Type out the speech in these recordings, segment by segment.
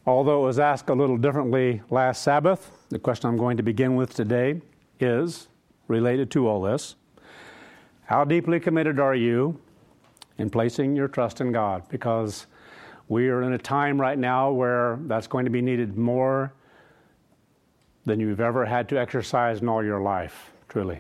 Although it was asked a little differently last Sabbath, the question I'm going to begin with today is related to all this. How deeply committed are you in placing your trust in God? Because we are in a time right now where that's going to be needed more than you've ever had to exercise in all your life, truly.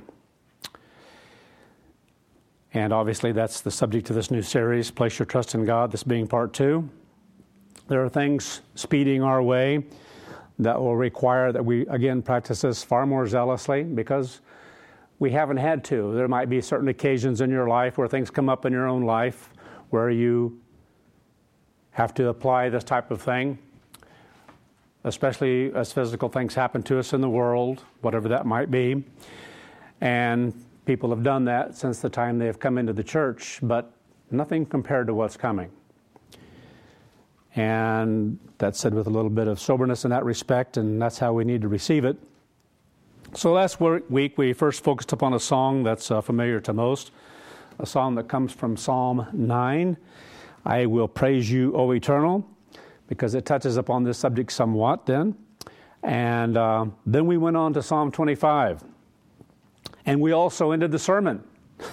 And obviously that's the subject of this new series, Place Your Trust in God, this being part 2. There are things speeding our way that will require that we, again, practice this far more zealously because we haven't had to. There might be certain occasions in your life where things come up in your own life where you have to apply this type of thing, especially as physical things happen to us in the world, whatever that might be. And people have done that since the time they have come into the church, but nothing compared to what's coming. And that's said with a little bit of soberness in that respect, and that's how we need to receive it. So last week we first focused upon a song that's familiar to most, a song that comes from Psalm 9, I Will Praise You, O Eternal, because it touches upon this subject somewhat then. And then we went on to Psalm 25. And we also ended the sermon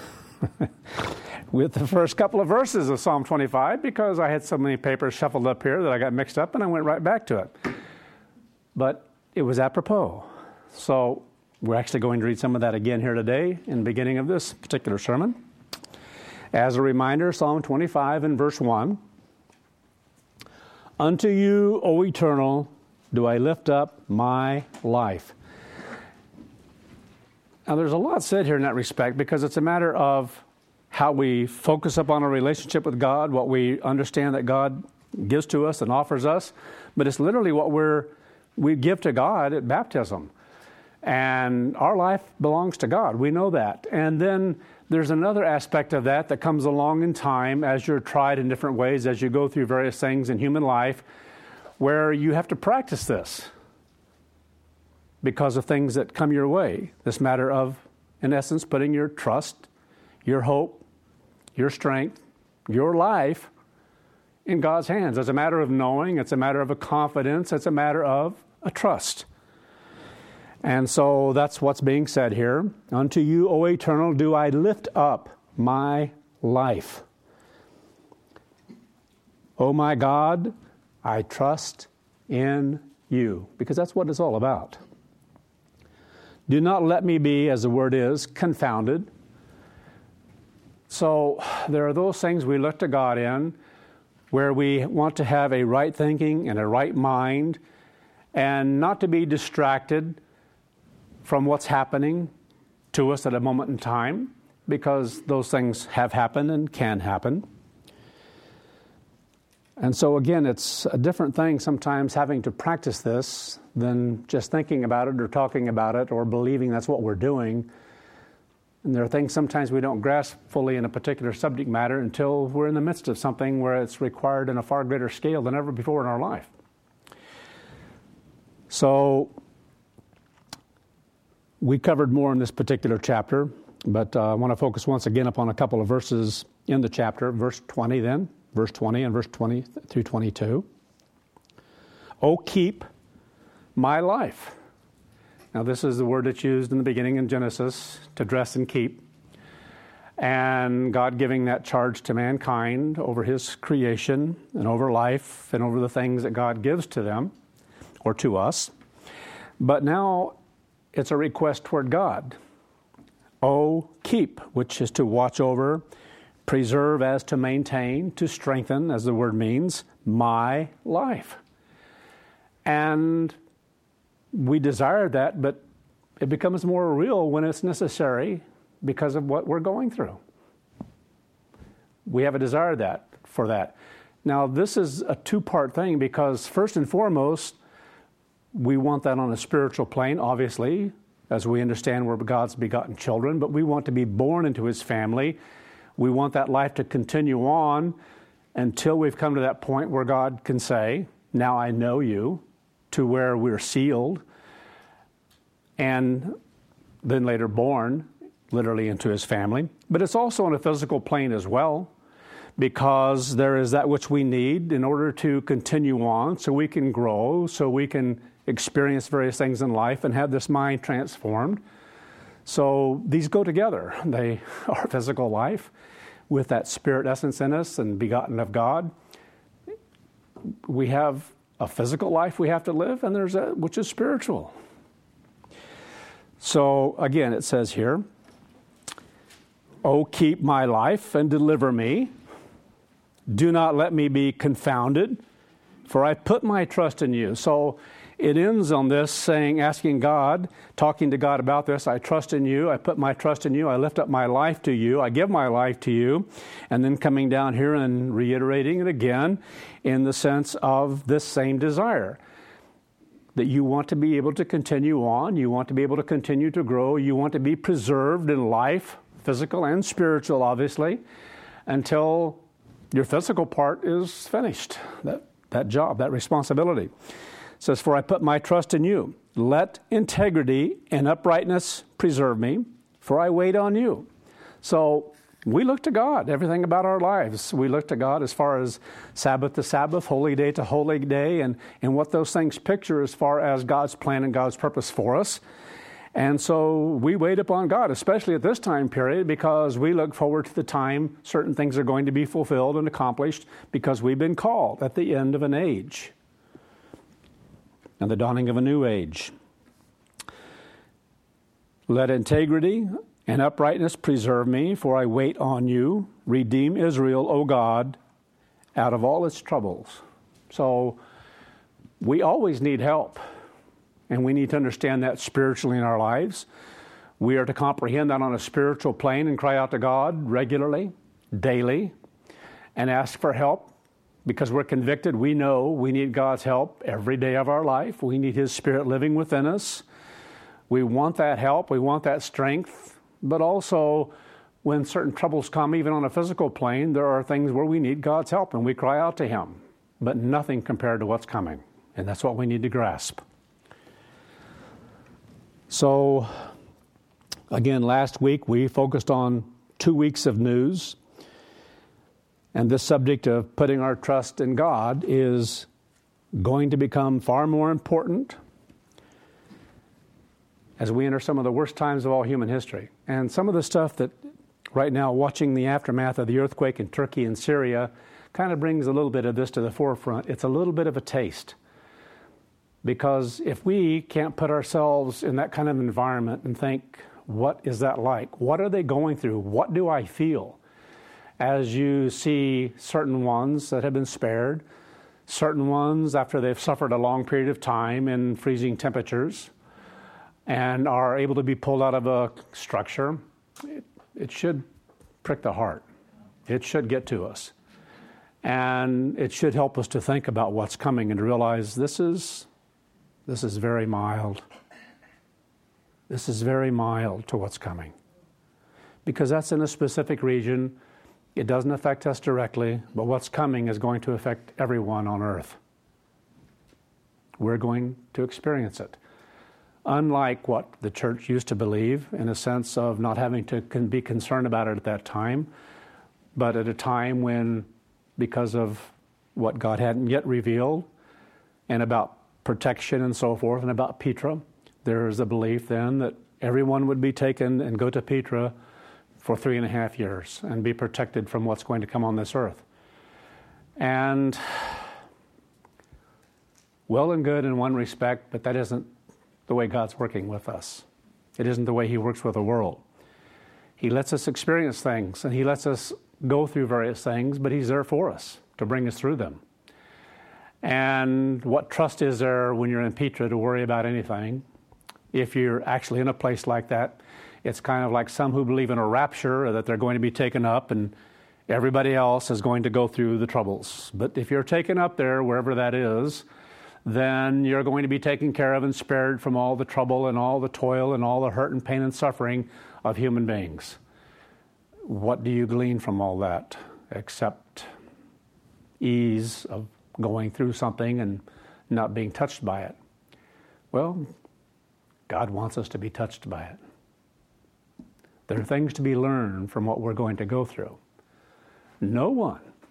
with the first couple of verses of Psalm 25 because I had so many papers shuffled up here that I got mixed up and I went right back to it. But it was apropos. So we're actually going to read some of that again here today in the beginning of this particular sermon. As a reminder, Psalm 25 and verse 1. Unto you, O Eternal, do I lift up my life. Now there's a lot said here in that respect because it's a matter of how we focus upon a relationship with God, what we understand that God gives to us and offers us, but it's literally what we give to God at baptism. And our life belongs to God. We know that. And then there's another aspect of that that comes along in time as you're tried in different ways, as you go through various things in human life, where you have to practice this because of things that come your way. This matter of, in essence, putting your trust, your hope, your strength, your life in God's hands. It's a matter of knowing, it's a matter of a confidence, it's a matter of a trust. And so that's what's being said here. Unto you, O Eternal, do I lift up my life. O my God, I trust in you. Because that's what it's all about. Do not let me be, as the word is, confounded. So there are those things we look to God in where we want to have a right thinking and a right mind and not to be distracted from what's happening to us at a moment in time because those things have happened and can happen. And so again, it's a different thing sometimes having to practice this than just thinking about it or talking about it or believing that's what we're doing. And there are things sometimes we don't grasp fully in a particular subject matter until we're in the midst of something where it's required in a far greater scale than ever before in our life. So we covered more in this particular chapter, but I want to focus once again upon a couple of verses in the chapter. Verse 20 then, verse 20 and verse 20 through 22. Oh, keep my life. Now, this is the word that's used in the beginning in Genesis to dress and keep. And God giving that charge to mankind over his creation and over life and over the things that God gives to them or to us. But now it's a request toward God. Oh, keep, which is to watch over, preserve as to maintain, to strengthen, as the word means, my life. And we desire that, but it becomes more real when it's necessary because of what we're going through. We have a desire for that. Now, this is a two-part thing because first and foremost, we want that on a spiritual plane, obviously, as we understand we're God's begotten children, but we want to be born into his family. We want that life to continue on until we've come to that point where God can say, now I know you, to where we're sealed, and then later born, literally into his family. But it's also on a physical plane as well, because there is that which we need in order to continue on, so we can grow, so we can experience various things in life and have this mind transformed. So these go together. They are physical life with that spirit essence in us and begotten of God. We have a physical life we have to live, and there's a which is spiritual. So again, it says here, "Oh, keep my life and deliver me. Do not let me be confounded, for I put my trust in you." So it ends on this saying, asking God, talking to God about this, "I trust in you, I put my trust in you, I lift up my life to you, I give my life to you." And then coming down here and reiterating it again in the sense of this same desire. That you want to be able to continue on, you want to be able to continue to grow, you want to be preserved in life, physical and spiritual, obviously, until your physical part is finished, that job, that responsibility. It says, "For I put my trust in you. Let integrity and uprightness preserve me, for I wait on you." So we look to God, everything about our lives. We look to God as far as Sabbath to Sabbath, holy day to holy day, and what those things picture as far as God's plan and God's purpose for us. And so we wait upon God, especially at this time period, because we look forward to the time certain things are going to be fulfilled and accomplished because we've been called at the end of an age and the dawning of a new age. "Let integrity and uprightness preserve me, for I wait on you. Redeem Israel, O God, out of all its troubles." So we always need help. And we need to understand that spiritually in our lives. We are to comprehend that on a spiritual plane and cry out to God regularly, daily, and ask for help because we're convicted. We know we need God's help every day of our life. We need His Spirit living within us. We want that help. We want that strength. But also, when certain troubles come, even on a physical plane, there are things where we need God's help and we cry out to Him. But nothing compared to what's coming. And that's what we need to grasp. So, again, last week we focused on 2 weeks of news. And this subject of putting our trust in God is going to become far more important as we enter some of the worst times of all human history. And some of the stuff that right now, watching the aftermath of the earthquake in Turkey and Syria, kind of brings a little bit of this to the forefront. It's a little bit of a taste. Because if we can't put ourselves in that kind of environment and think, what is that like? What are they going through? What do I feel? As you see certain ones that have been spared, certain ones after they've suffered a long period of time in freezing temperatures and are able to be pulled out of a structure, it should prick the heart. It should get to us. And it should help us to think about what's coming and to realize this is very mild. This is very mild to what's coming. Because that's in a specific region. It doesn't affect us directly, but what's coming is going to affect everyone on earth. We're going to experience it. Unlike what the church used to believe, in a sense of not having to be concerned about it at that time, but at a time when, because of what God hadn't yet revealed, and about protection and so forth, and about Petra, there is a belief then that everyone would be taken and go to Petra for 3.5 years and be protected from what's going to come on this earth. And well and good in one respect, but that isn't the way God's working with us. It isn't the way He works with the world. He lets us experience things, and He lets us go through various things, but He's there for us to bring us through them. And what trust is there when you're in Petra to worry about anything? If you're actually in a place like that, it's kind of like some who believe in a rapture, or that they're going to be taken up and everybody else is going to go through the troubles. But if you're taken up there, wherever that is, then you're going to be taken care of and spared from all the trouble and all the toil and all the hurt and pain and suffering of human beings. What do you glean from all that except ease of going through something and not being touched by it? Well, God wants us to be touched by it. There are things to be learned from what we're going to go through. No one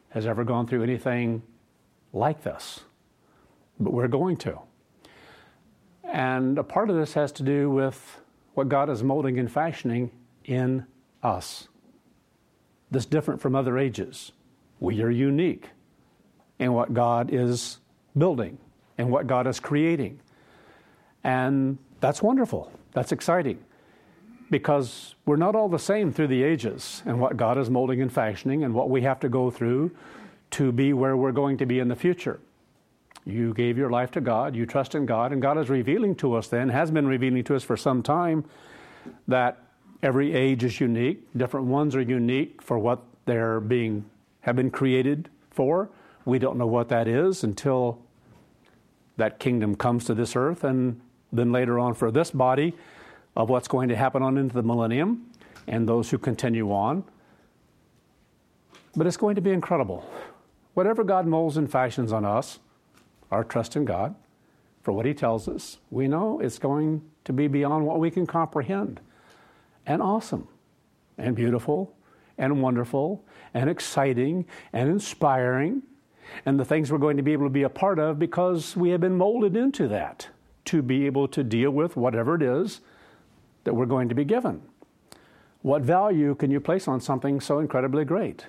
has ever gone through anything like this, but we're going to. And a part of this has to do with what God is molding and fashioning in us. That's different from other ages. We are unique in what God is building and what God is creating. And that's wonderful. That's exciting. Because we're not all the same through the ages and what God is molding and fashioning and what we have to go through to be where we're going to be in the future. You gave your life to God, you trust in God, and God is revealing to us then, has been revealing to us for some time, that every age is unique. Different ones are unique for what have been created for. We don't know what that is until that kingdom comes to this earth, and then later on for this body of what's going to happen on into the millennium and those who continue on. But it's going to be incredible. Whatever God molds and fashions on us, our trust in God, for what He tells us, we know it's going to be beyond what we can comprehend, and awesome, and beautiful, and wonderful, and exciting, and inspiring, and the things we're going to be able to be a part of because we have been molded into that, to be able to deal with whatever it is that we're going to be given. What value can you place on something so incredibly great?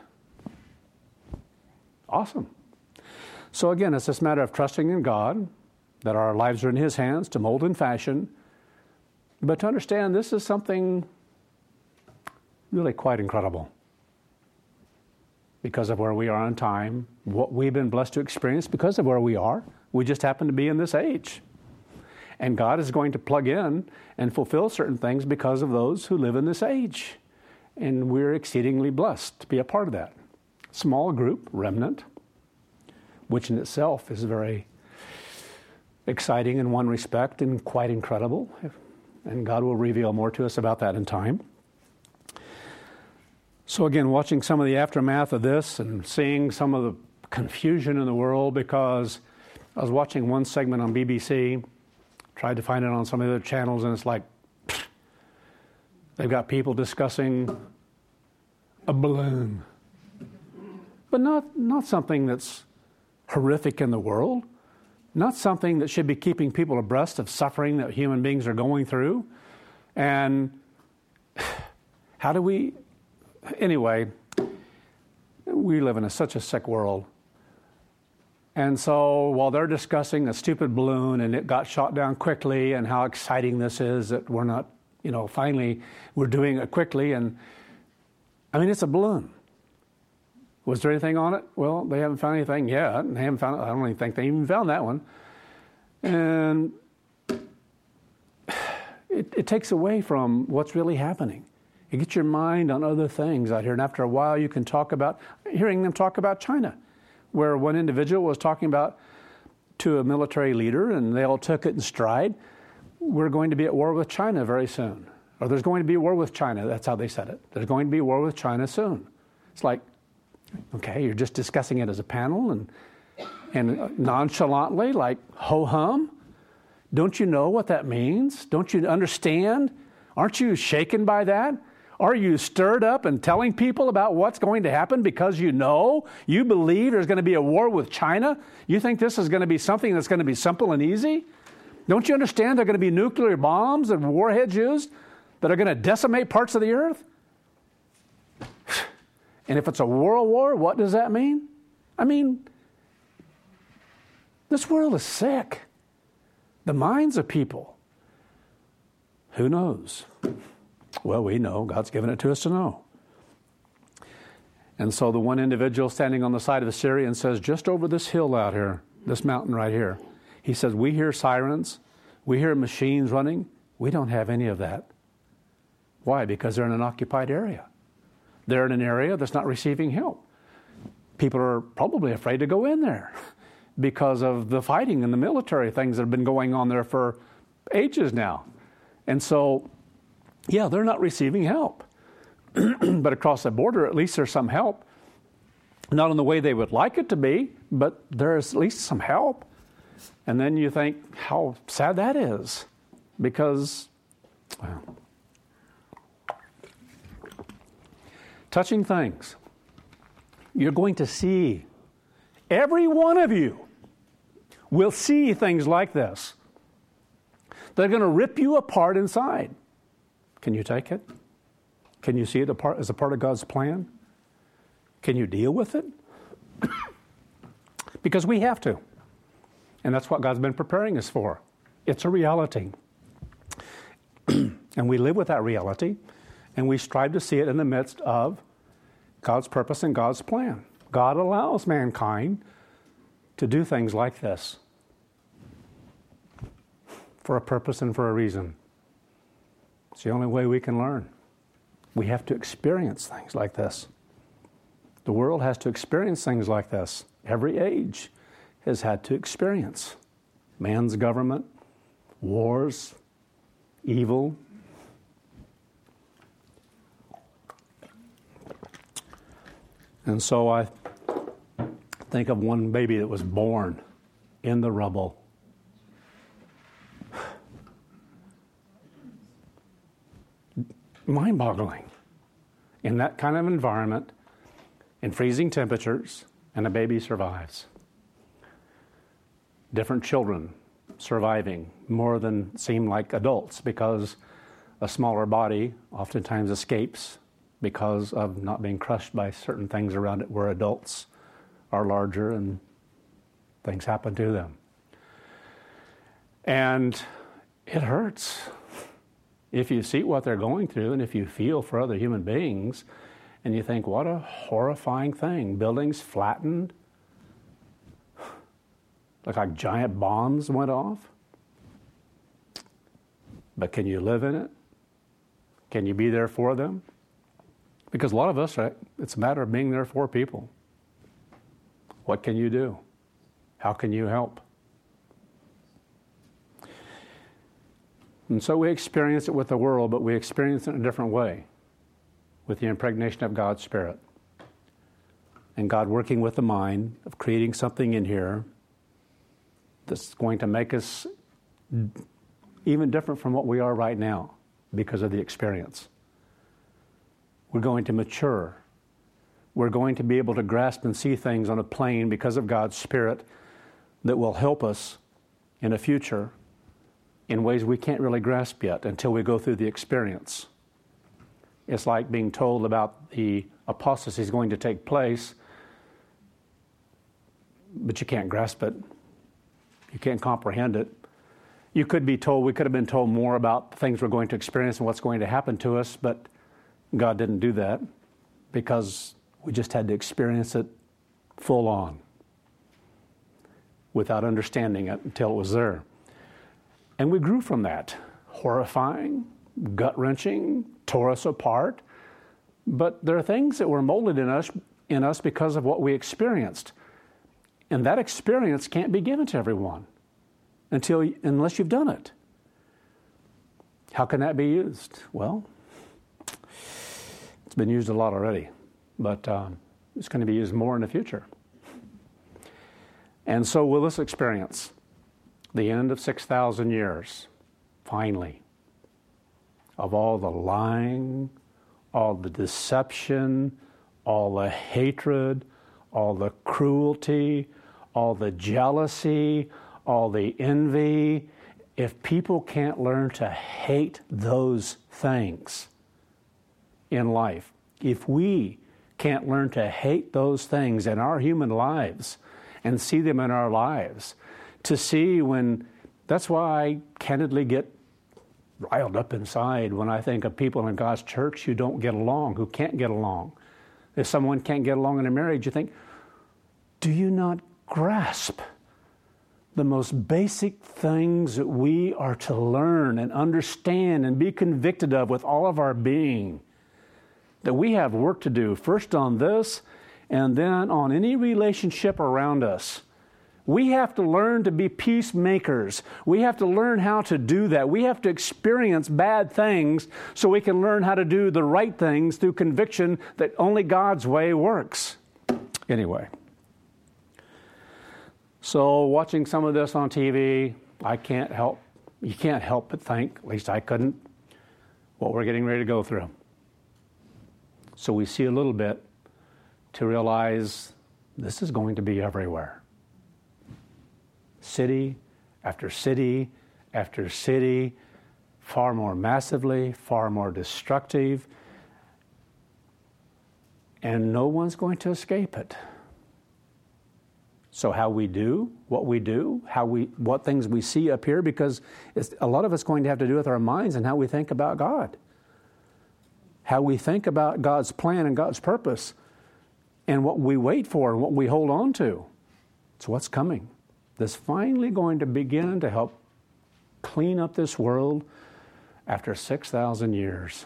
Awesome. So again, it's this matter of trusting in God, that our lives are in His hands to mold and fashion, but to understand this is something really quite incredible because of where we are in time, what we've been blessed to experience because of where we are. We just happen to be in this age. And God is going to plug in and fulfill certain things because of those who live in this age. And we're exceedingly blessed to be a part of that. Small group, remnant, which in itself is very exciting in one respect and quite incredible. And God will reveal more to us about that in time. So again, watching some of the aftermath of this and seeing some of the confusion in the world, because I was watching one segment on BBC, tried to find it on some of the other channels, and it's like they've got people discussing a balloon. But not something that's horrific in the world, not something that should be keeping people abreast of suffering that human beings are going through. And how do we... Anyway, we live in such a sick world. And so while they're discussing a stupid balloon and it got shot down quickly and how exciting this is that we're not, finally we're doing it quickly. And I mean, it's a balloon. Was there anything on it? Well, they haven't found anything yet. And they haven't found it. I don't even think they even found that one. And it takes away from what's really happening. You get your mind on other things out here. And after a while, you can hearing them talk about China, where one individual was talking about to a military leader, and they all took it in stride. We're going to be at war with China very soon. Or there's going to be a war with China. That's how they said it. There's going to be a war with China soon. It's like, okay, you're just discussing it as a panel and nonchalantly, like ho-hum. Don't you know what that means? Don't you understand? Aren't you shaken by that? Are you stirred up and telling people about what's going to happen because you believe there's going to be a war with China? You think this is going to be something that's going to be simple and easy? Don't you understand there are going to be nuclear bombs and warheads used that are going to decimate parts of the earth? And if it's a world war, what does that mean? I mean, this world is sick. The minds of people. Who knows? Well, we know. God's given it to us to know. And so the one individual standing on the side of the Syrian says, just over this hill out here, this mountain right here, he says, we hear sirens, we hear machines running. We don't have any of that. Why? Because they're in an occupied area. They're in an area that's not receiving help. People are probably afraid to go in there because of the fighting and the military things that have been going on there for ages now. And so, yeah, they're not receiving help. But across the border, at least there's some help. Not in the way they would like it to be, but there's at least some help. And then you think how sad that is. Because, well, touching things. You're going to see, every one of you will see things like this. They're going to rip you apart inside. Can you take it? Can you see it as a part of God's plan? Can you deal with it? Because we have to. And that's what God's been preparing us for. It's a reality. And we live with that reality, and we strive to see it in the midst of God's purpose and God's plan. God allows mankind to do things like this for a purpose and for a reason. It's the only way we can learn. We have to experience things like this. The world has to experience things like this. Every age has had to experience man's government, wars, evil. And so I think of one baby that was born in the rubble. Mind-boggling. In that kind of environment, in freezing temperatures, and a baby survives. Different children surviving more than seem like adults because a smaller body oftentimes escapes because of not being crushed by certain things around it, where adults are larger and things happen to them. And it hurts if you see what they're going through and if you feel for other human beings and you think, what a horrifying thing. Buildings flattened, like giant bombs went off. But can you live in it? Can you be there for them? Because a lot of us, right, it's a matter of being there for people. What can you do? How can you help? And so we experience it with the world, but we experience it in a different way, with the impregnation of God's Spirit. And God working with the mind of creating something in here that's going to make us even different from what we are right now because of the experience. We're going to mature. We're going to be able to grasp and see things on a plane because of God's Spirit that will help us in a future in ways we can't really grasp yet until we go through the experience. It's like being told about the apostasy is going to take place, but you can't grasp it. You can't comprehend it. You could be told, we could have been told more about the things we're going to experience and what's going to happen to us, but God didn't do that because we just had to experience it full on without understanding it until it was there. And we grew from that. Horrifying, gut-wrenching, tore us apart. But there are things that were molded in us because of what we experienced. And that experience can't be given to everyone unless you've done it. How can that be used? Well, it's been used a lot already, but it's going to be used more in the future. And so will this experience, the end of 6,000 years, finally, of all the lying, all the deception, all the hatred, all the cruelty, all the jealousy, all the envy. If people can't learn to hate those things in life, if we can't learn to hate those things in our human lives and see them in our lives, to see when, that's why I candidly get riled up inside when I think of people in God's church who don't get along, who can't get along. If someone can't get along in a marriage, you think, do you not grasp the most basic things that we are to learn and understand and be convicted of with all of our being? That we have work to do, first on this and then on any relationship around us. We have to learn to be peacemakers. We have to learn how to do that. We have to experience bad things so we can learn how to do the right things through conviction that only God's way works. Anyway, so watching some of this on TV, you can't help but think, at least I couldn't, what we're getting ready to go through. So we see a little bit. to realize this is going to be everywhere. City after city after city, far more massively, far more destructive, and no one's going to escape it. So how we do, what things we see up here, because a lot of it's going to have to do with our minds and how we think about God. How we think about God's plan and God's purpose and what we wait for and what we hold on to. It's what's coming. That's finally going to begin to help clean up this world after 6,000 years.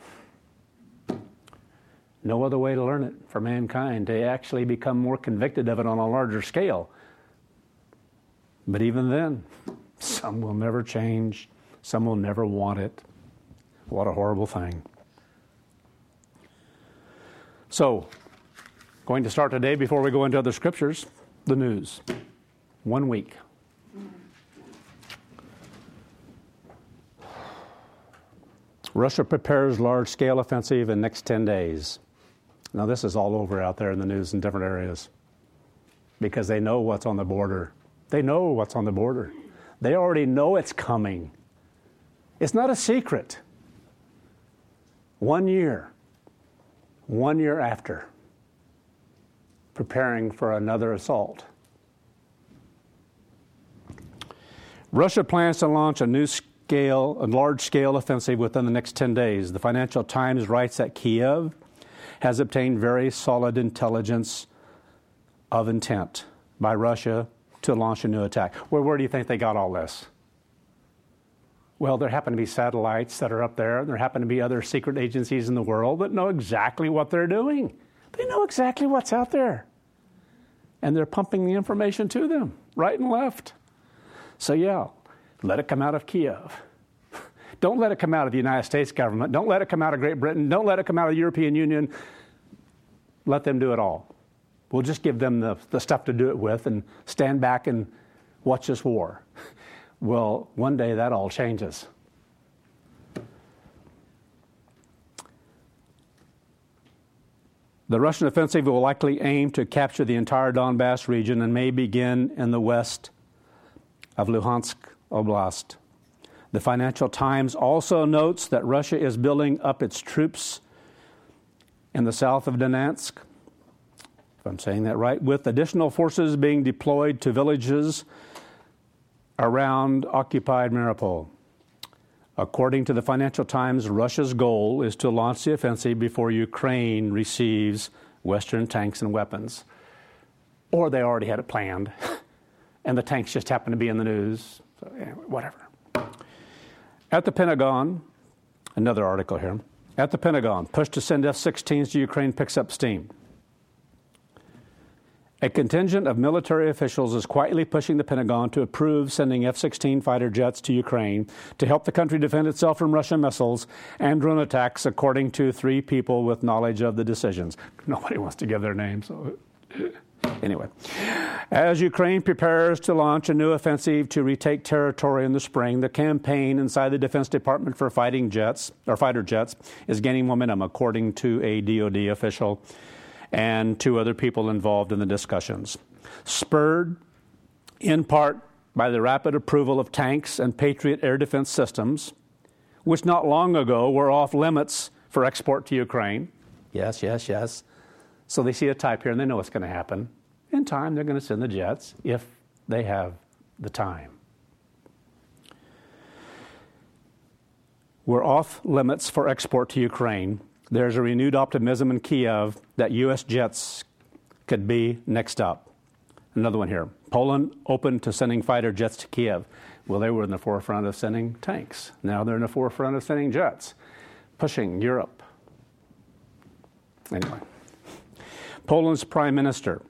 No other way to learn it for mankind, to actually become more convicted of it on a larger scale. But even then, some will never change. Some will never want it. What a horrible thing. So, going to start today, before we go into other scriptures, the news. 1 week. Russia prepares large-scale offensive in next 10 days. Now, this is all over out there in the news in different areas because they know what's on the border. They know what's on the border. They already know it's coming. It's not a secret. 1 year after, preparing for another assault. Russia plans to launch a large-scale offensive within the next 10 days. The Financial Times writes that Kiev has obtained very solid intelligence of intent by Russia to launch a new attack. Well, where do you think they got all this? Well, there happen to be satellites that are up there. There happen to be other secret agencies in the world that know exactly what they're doing. They know exactly what's out there. And they're pumping the information to them, right and left. So yeah, let it come out of Kiev. Don't let it come out of the United States government. Don't let it come out of Great Britain. Don't let it come out of the European Union. Let them do it all. We'll just give them the stuff to do it with and stand back and watch this war. Well, one day that all changes. The Russian offensive will likely aim to capture the entire Donbass region and may begin in the west of Luhansk Oblast. The Financial Times also notes that Russia is building up its troops in the south of Donetsk, if I'm saying that right, with additional forces being deployed to villages around occupied Mariupol. According to the Financial Times, Russia's goal is to launch the offensive before Ukraine receives Western tanks and weapons. Or they already had it planned, and the tanks just happened to be in the news. So, anyway, whatever. At the Pentagon, another article here. At the Pentagon, push to send F-16s to Ukraine picks up steam. A contingent of military officials is quietly pushing the Pentagon to approve sending F-16 fighter jets to Ukraine to help the country defend itself from Russian missiles and drone attacks, according to 3 people with knowledge of the decisions. Nobody wants to give their names, so anyway. As Ukraine prepares to launch a new offensive to retake territory in the spring, the campaign inside the Defense Department for fighter jets is gaining momentum, according to a DoD official and 2 other people involved in the discussions. Spurred in part by the rapid approval of tanks and Patriot air defense systems, which not long ago were off limits for export to Ukraine. Yes. So they see a type here and they know what's going to happen. In time, they're going to send the jets if they have the time. We're off limits for export to Ukraine. There's a renewed optimism in Kiev that U.S. jets could be next up. Another one here. Poland open to sending fighter jets to Kiev. Well, they were in the forefront of sending tanks. Now they're in the forefront of sending jets, pushing Europe. Anyway. Poland's Prime Minister,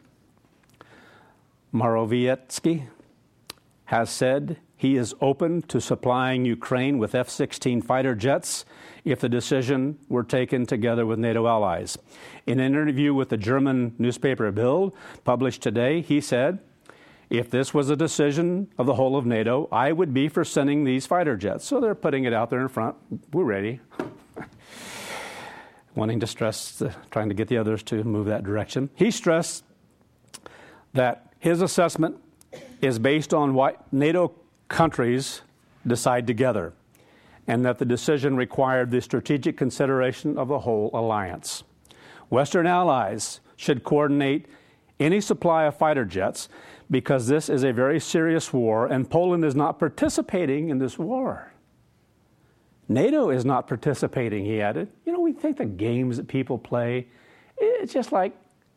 Morawiecki, has said he is open to supplying Ukraine with F-16 fighter jets if the decision were taken together with NATO allies. In an interview with the German newspaper Bild, published today, he said, if this was a decision of the whole of NATO, I would be for sending these fighter jets. So they're putting it out there in front. We're ready. wanting to stress, trying to get the others to move that direction. He stressed that his assessment is based on what NATO countries decide together, and that the decision required the strategic consideration of the whole alliance. Western allies should coordinate any supply of fighter jets because this is a very serious war, and Poland is not participating in this war. NATO is not participating, he added. You know, we think the games that people play, it's just like,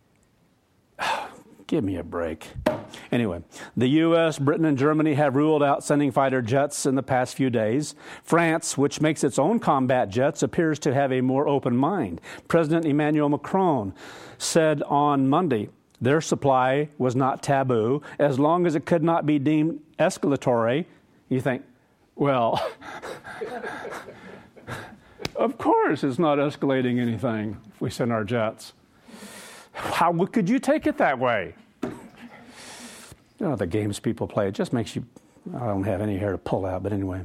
give me a break. Anyway, the U.S., Britain, and Germany have ruled out sending fighter jets in the past few days. France, which makes its own combat jets, appears to have a more open mind. President Emmanuel Macron said on Monday their supply was not taboo as long as it could not be deemed escalatory. You think, well, of course it's not escalating anything if we send our jets. How could you take it that way? You know, the games people play, it just makes you, I don't have any hair to pull out, but anyway.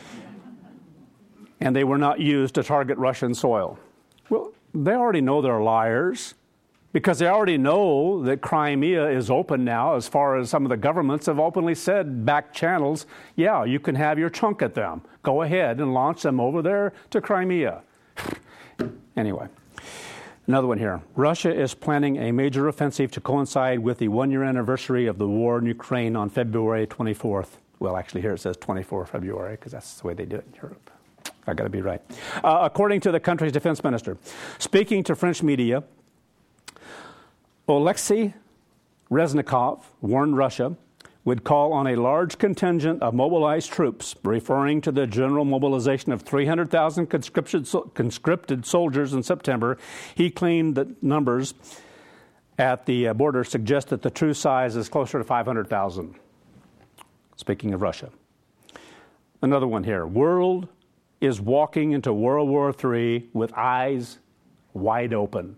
And they were not used to target Russian soil. Well, they already know they're liars because they already know that Crimea is open now, as far as some of the governments have openly said, back channels, yeah, you can have your chunk at them. Go ahead and launch them over there to Crimea. Anyway. Another one here. Russia is planning a major offensive to coincide with the one-year anniversary of the war in Ukraine on February 24th. Well, actually, here it says 24 February because that's the way they do it in Europe. I got to be right. According to the country's defense minister, speaking to French media, Oleksiy Reznikov warned Russia would call on a large contingent of mobilized troops, referring to the general mobilization of 300,000 conscripted soldiers in September. He claimed that numbers at the border suggest that the true size is closer to 500,000. Speaking of Russia. Another one here. World is walking into World War III with eyes wide open.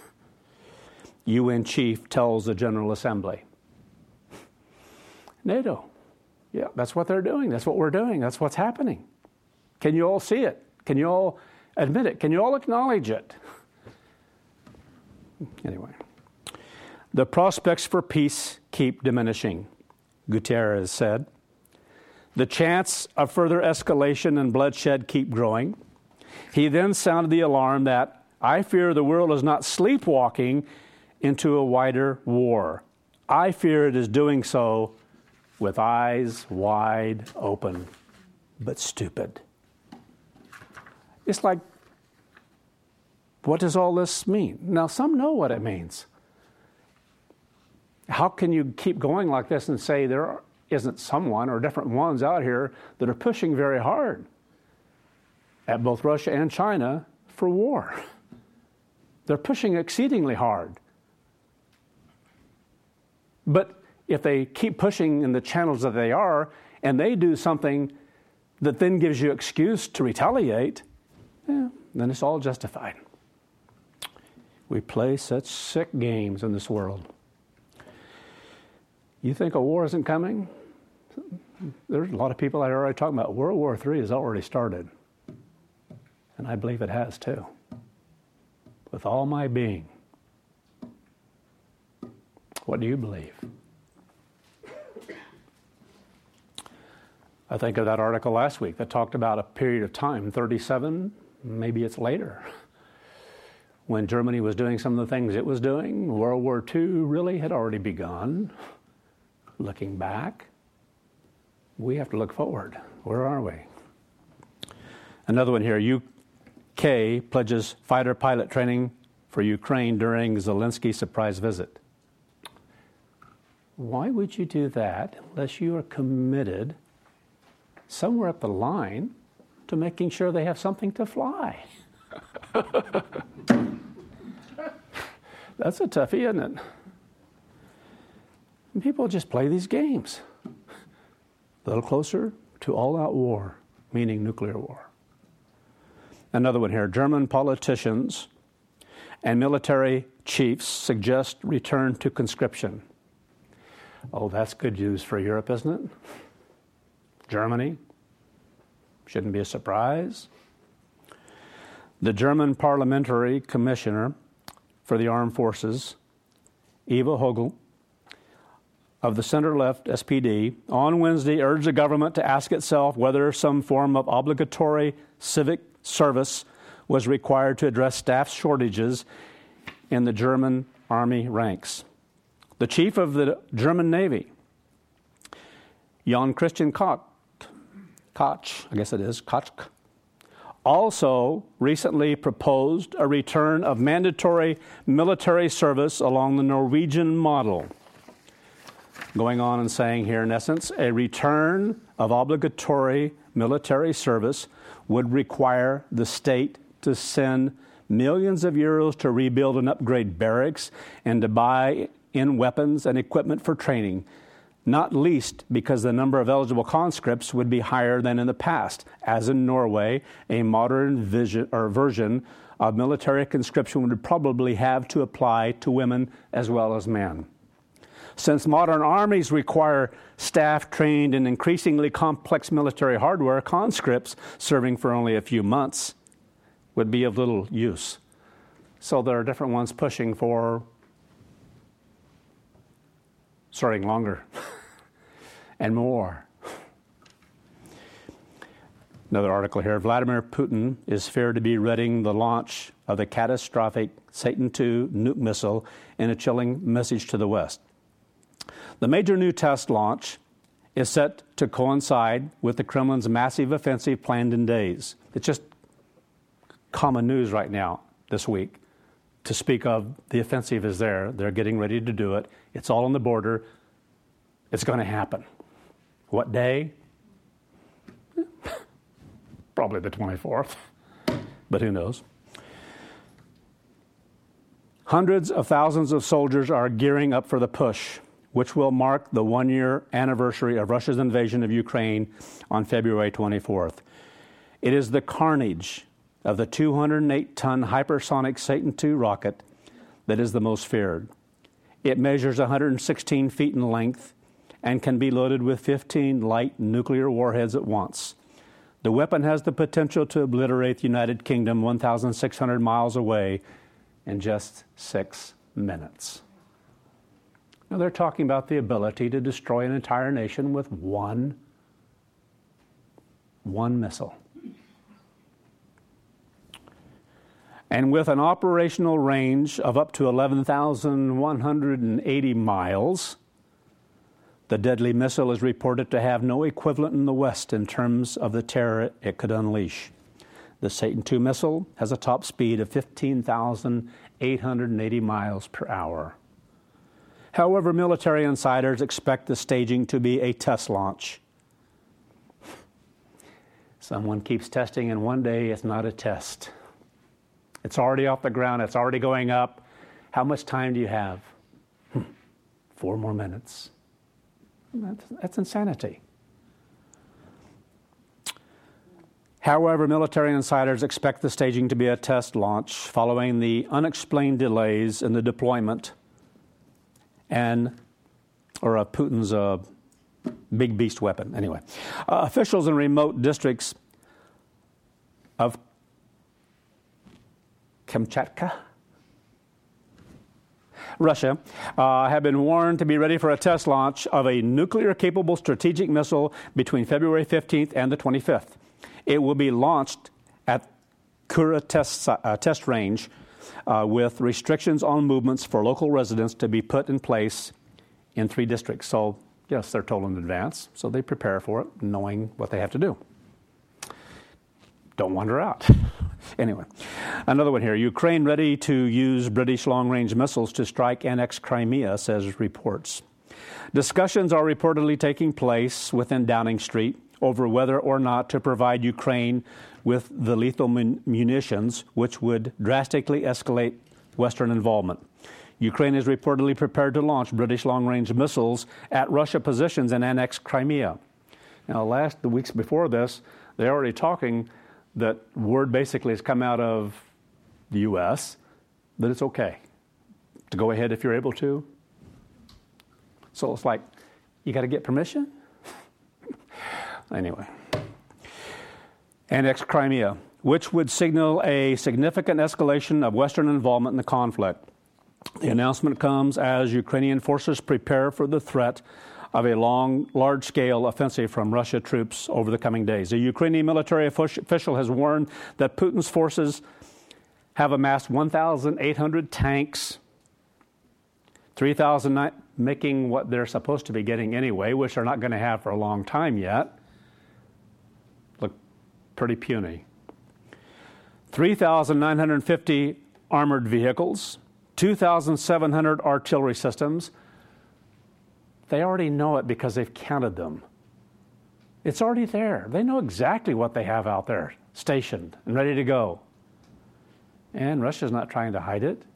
UN chief tells the General Assembly. NATO. Yeah, that's what they're doing. That's what we're doing. That's what's happening. Can you all see it? Can you all admit it? Can you all acknowledge it? Anyway. The prospects for peace keep diminishing, Guterres said. The chance of further escalation and bloodshed keep growing. He then sounded the alarm that, I fear the world is not sleepwalking into a wider war. I fear it is doing so with eyes wide open, but stupid. It's like, what does all this mean? Now, some know what it means. How can you keep going like this and say there isn't someone or different ones out here that are pushing very hard at both Russia and China for war? They're pushing exceedingly hard. But if they keep pushing in the channels that they are, and they do something that then gives you excuse to retaliate, then it's all justified. We play such sick games in this world. You think a war isn't coming? There's a lot of people that are already talking about World War III has already started. And I believe it has too. With all my being. What do you believe? I think of that article last week that talked about a period of time, 37, maybe it's later, when Germany was doing some of the things it was doing. World War II really had already begun. Looking back, we have to look forward. Where are we? Another one here. UK pledges fighter pilot training for Ukraine during Zelensky's surprise visit. Why would you do that unless you are committed somewhere up the line to making sure they have something to fly? That's a toughie, isn't it? And people just play these games. A little closer to all-out war, meaning nuclear war. Another one here. German politicians and military chiefs suggest return to conscription. Oh, that's good news for Europe, isn't it? Germany. Shouldn't be a surprise. The German Parliamentary Commissioner for the Armed Forces, Eva Hogel, of the center-left SPD, on Wednesday urged the government to ask itself whether some form of obligatory civic service was required to address staff shortages in the German army ranks. The chief of the German Navy, Jan Christian Koch, also recently proposed a return of mandatory military service along the Norwegian model. Going on and saying here, in essence, a return of obligatory military service would require the state to send millions of euros to rebuild and upgrade barracks and to buy in weapons and equipment for training, not least because the number of eligible conscripts would be higher than in the past. As in Norway, a modern version of military conscription would probably have to apply to women as well as men. Since modern armies require staff trained in increasingly complex military hardware, conscripts serving for only a few months would be of little use. So there are different ones pushing for serving longer and more. Another article here. Vladimir Putin is feared to be readying the launch of the catastrophic Satan II nuke missile in a chilling message to the West. The major new test launch is set to coincide with the Kremlin's massive offensive planned in days. It's just common news right now, this week, to speak of the offensive is there. They're getting ready to do it. It's all on the border. It's going to happen. What day? Probably the 24th, but who knows? Hundreds of thousands of soldiers are gearing up for the push, which will mark the one-year anniversary of Russia's invasion of Ukraine on February 24th. It is the carnage of the 208-ton hypersonic Satan II rocket that is the most feared. It measures 116 feet in length and can be loaded with 15 light nuclear warheads at once. The weapon has the potential to obliterate the United Kingdom 1,600 miles away in just 6 minutes. Now, they're talking about the ability to destroy an entire nation with one missile. And with an operational range of up to 11,180 miles, the deadly missile is reported to have no equivalent in the West in terms of the terror it could unleash. The Satan II missile has a top speed of 15,880 miles per hour. However, military insiders expect the staging to be a test launch. Someone keeps testing, and one day it's not a test. It's already off the ground. It's already going up. How much time do you have? 4 more minutes. That's insanity. However, military insiders expect the staging to be a test launch following the unexplained delays in the deployment of Putin's big beast weapon. Anyway, officials in remote districts of Kamchatka, Russia, have been warned to be ready for a test launch of a nuclear-capable strategic missile between February 15th and the 25th. It will be launched at Kura test range with restrictions on movements for local residents to be put in place in 3 districts. So, yes, they're told in advance, so they prepare for it, knowing what they have to do. Don't wander out. Anyway, another one here. Ukraine ready to use British long-range missiles to strike annex Crimea, says reports. Discussions are reportedly taking place within Downing Street over whether or not to provide Ukraine with the lethal munitions, which would drastically escalate Western involvement. Ukraine is reportedly prepared to launch British long-range missiles at Russia positions and annex Crimea. Now, the weeks before this, they're already talking that word basically has come out of the U.S. that it's okay to go ahead if you're able to. So it's like, you got to get permission? Anyway. Annex Crimea. which would signal a significant escalation of Western involvement in the conflict. The announcement comes as Ukrainian forces prepare for the threat of a large-scale offensive from Russia troops over the coming days. A Ukrainian military official has warned that Putin's forces have amassed 1,800 tanks, 3,000 making what they're supposed to be getting anyway, which they're not going to have for a long time yet. Look pretty puny. 3,950 armored vehicles, 2,700 artillery systems. They already know it because they've counted them. It's already there. They know exactly what they have out there, stationed and ready to go. And Russia's not trying to hide it.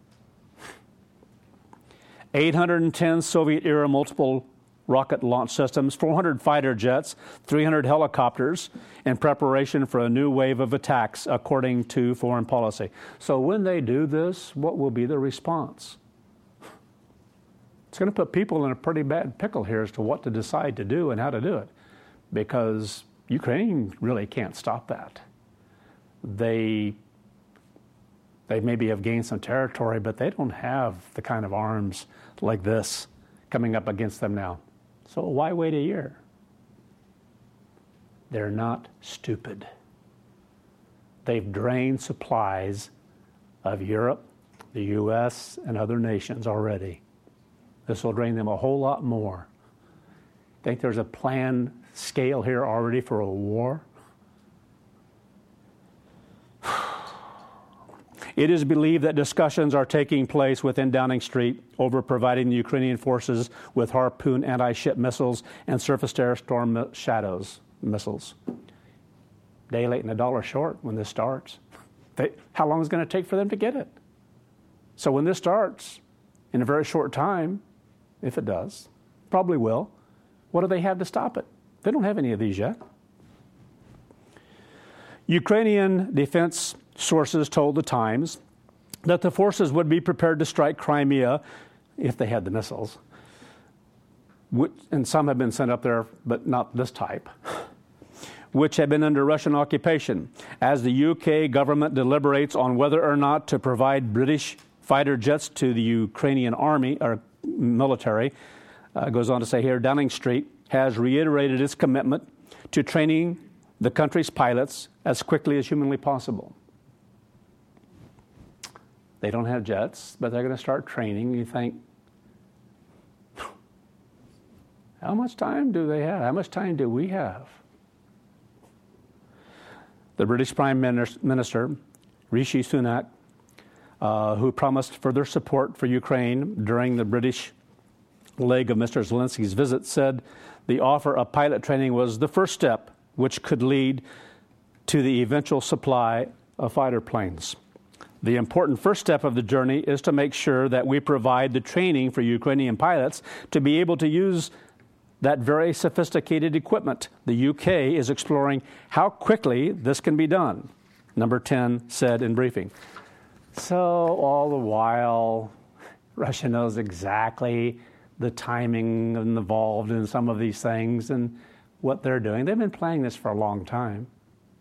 810 Soviet-era multiple rocket launch systems, 400 fighter jets, 300 helicopters in preparation for a new wave of attacks, according to foreign policy. So when they do this, what will be the response? It's going to put people in a pretty bad pickle here as to what to decide to do and how to do it, because Ukraine really can't stop that. They maybe have gained some territory, but they don't have the kind of arms like this coming up against them now. So why wait a year? They're not stupid. They've drained supplies of Europe, the U.S., and other nations already. This will drain them a whole lot more. Think there's a planned scale here already for a war? It is believed that discussions are taking place within Downing Street over providing the Ukrainian forces with Harpoon anti-ship missiles and surface-to-air Storm Shadows missiles. Day late and a dollar short when this starts. How long is it going to take for them to get it? So when this starts, in a very short time, if it does, probably will, what do they have to stop it? They don't have any of these yet. Ukrainian defense sources told the Times that the forces would be prepared to strike Crimea if they had the missiles. And some have been sent up there, but not this type, which had been under Russian occupation. As the UK government deliberates on whether or not to provide British fighter jets to the Ukrainian army or military, goes on to say here, Downing Street has reiterated its commitment to training the country's pilots as quickly as humanly possible. They don't have jets, but they're going to start training. You think, how much time do they have? How much time do we have? The British Prime Minister, Rishi Sunak, who promised further support for Ukraine during the British leg of Mr. Zelensky's visit, said the offer of pilot training was the first step which could lead to the eventual supply of fighter planes. The important first step of the journey is to make sure that we provide the training for Ukrainian pilots to be able to use that very sophisticated equipment. The UK is exploring how quickly this can be done, Number 10 said in briefing. So all the while, Russia knows exactly the timing involved in some of these things and what they're doing. They've been playing this for a long time.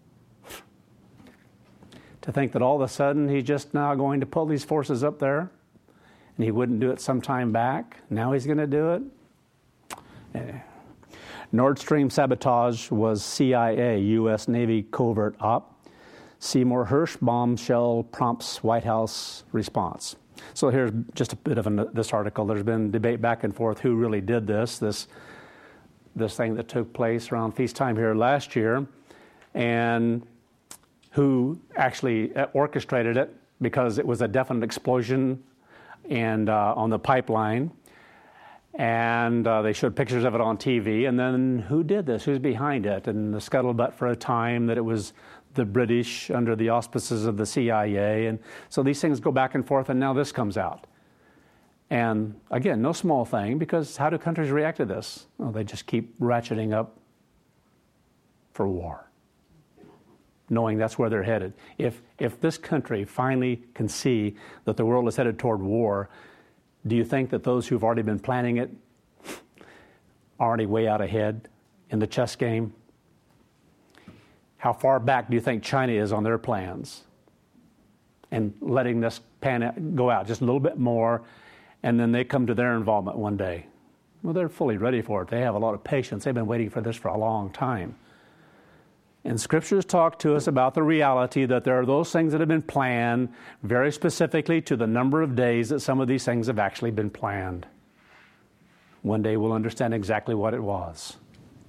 To think that all of a sudden he's just now going to pull these forces up there and he wouldn't do it some time back. Now he's going to do it. Nord Stream sabotage was CIA, U.S. Navy covert op. Seymour Hersh bombshell prompts White House response. So here's just a bit of this article. There's been debate back and forth who really did this thing that took place around feast time here last year, and who actually orchestrated it, because it was a definite explosion and on the pipeline. And they showed pictures of it on TV. And then who did this? Who's behind it? And the scuttlebutt for a time that it was the British under the auspices of the CIA. And so these things go back and forth, and now this comes out. And again, no small thing, because how do countries react to this? Well, they just keep ratcheting up for war, knowing that's where they're headed. If this country finally can see that the world is headed toward war, do you think that those who've already been planning it are already way out ahead in the chess game? How far back do you think China is on their plans? And letting this go out just a little bit more, and then they come to their involvement one day. Well, they're fully ready for it. They have a lot of patience. They've been waiting for this for a long time. And Scriptures talk to us about the reality that there are those things that have been planned very specifically to the number of days that some of these things have actually been planned. One day we'll understand exactly what it was.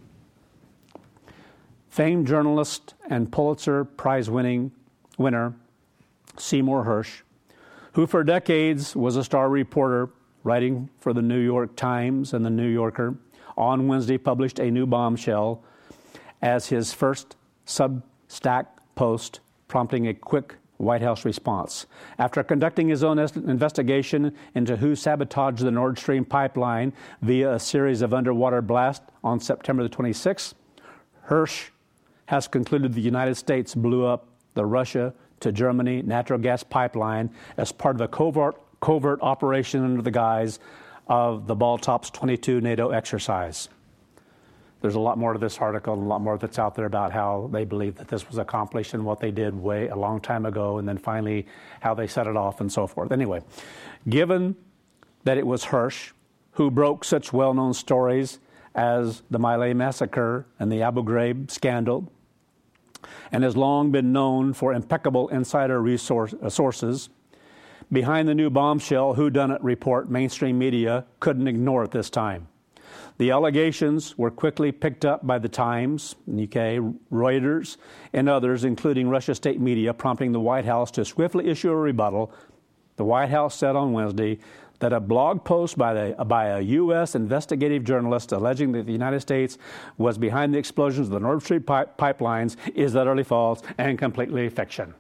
Famed journalist and Pulitzer Prize winner Seymour Hersh, who for decades was a star reporter writing for the New York Times and the New Yorker, on Wednesday published a new bombshell as his first Substack post, prompting a quick White House response. After conducting his own investigation into who sabotaged the Nord Stream pipeline via a series of underwater blasts on September the 26th, Hersh has concluded the United States blew up the Russia to Germany natural gas pipeline as part of a covert operation under the guise of the Baltops 22 NATO exercise. There's a lot more to this article and a lot more that's out there about how they believe that this was accomplished and what they did a long time ago, and then finally how they set it off and so forth. Anyway, given that it was Hersh who broke such well-known stories as the My Lai massacre and the Abu Ghraib scandal, and has long been known for impeccable insider sources, behind the new bombshell whodunit report, mainstream media couldn't ignore it this time. The allegations were quickly picked up by the Times, UK, Reuters, and others, including Russia state media, prompting the White House to swiftly issue a rebuttal. The White House said on Wednesday that a blog post by a U.S. investigative journalist alleging that the United States was behind the explosions of the Nord Stream pipelines is utterly false and completely fiction.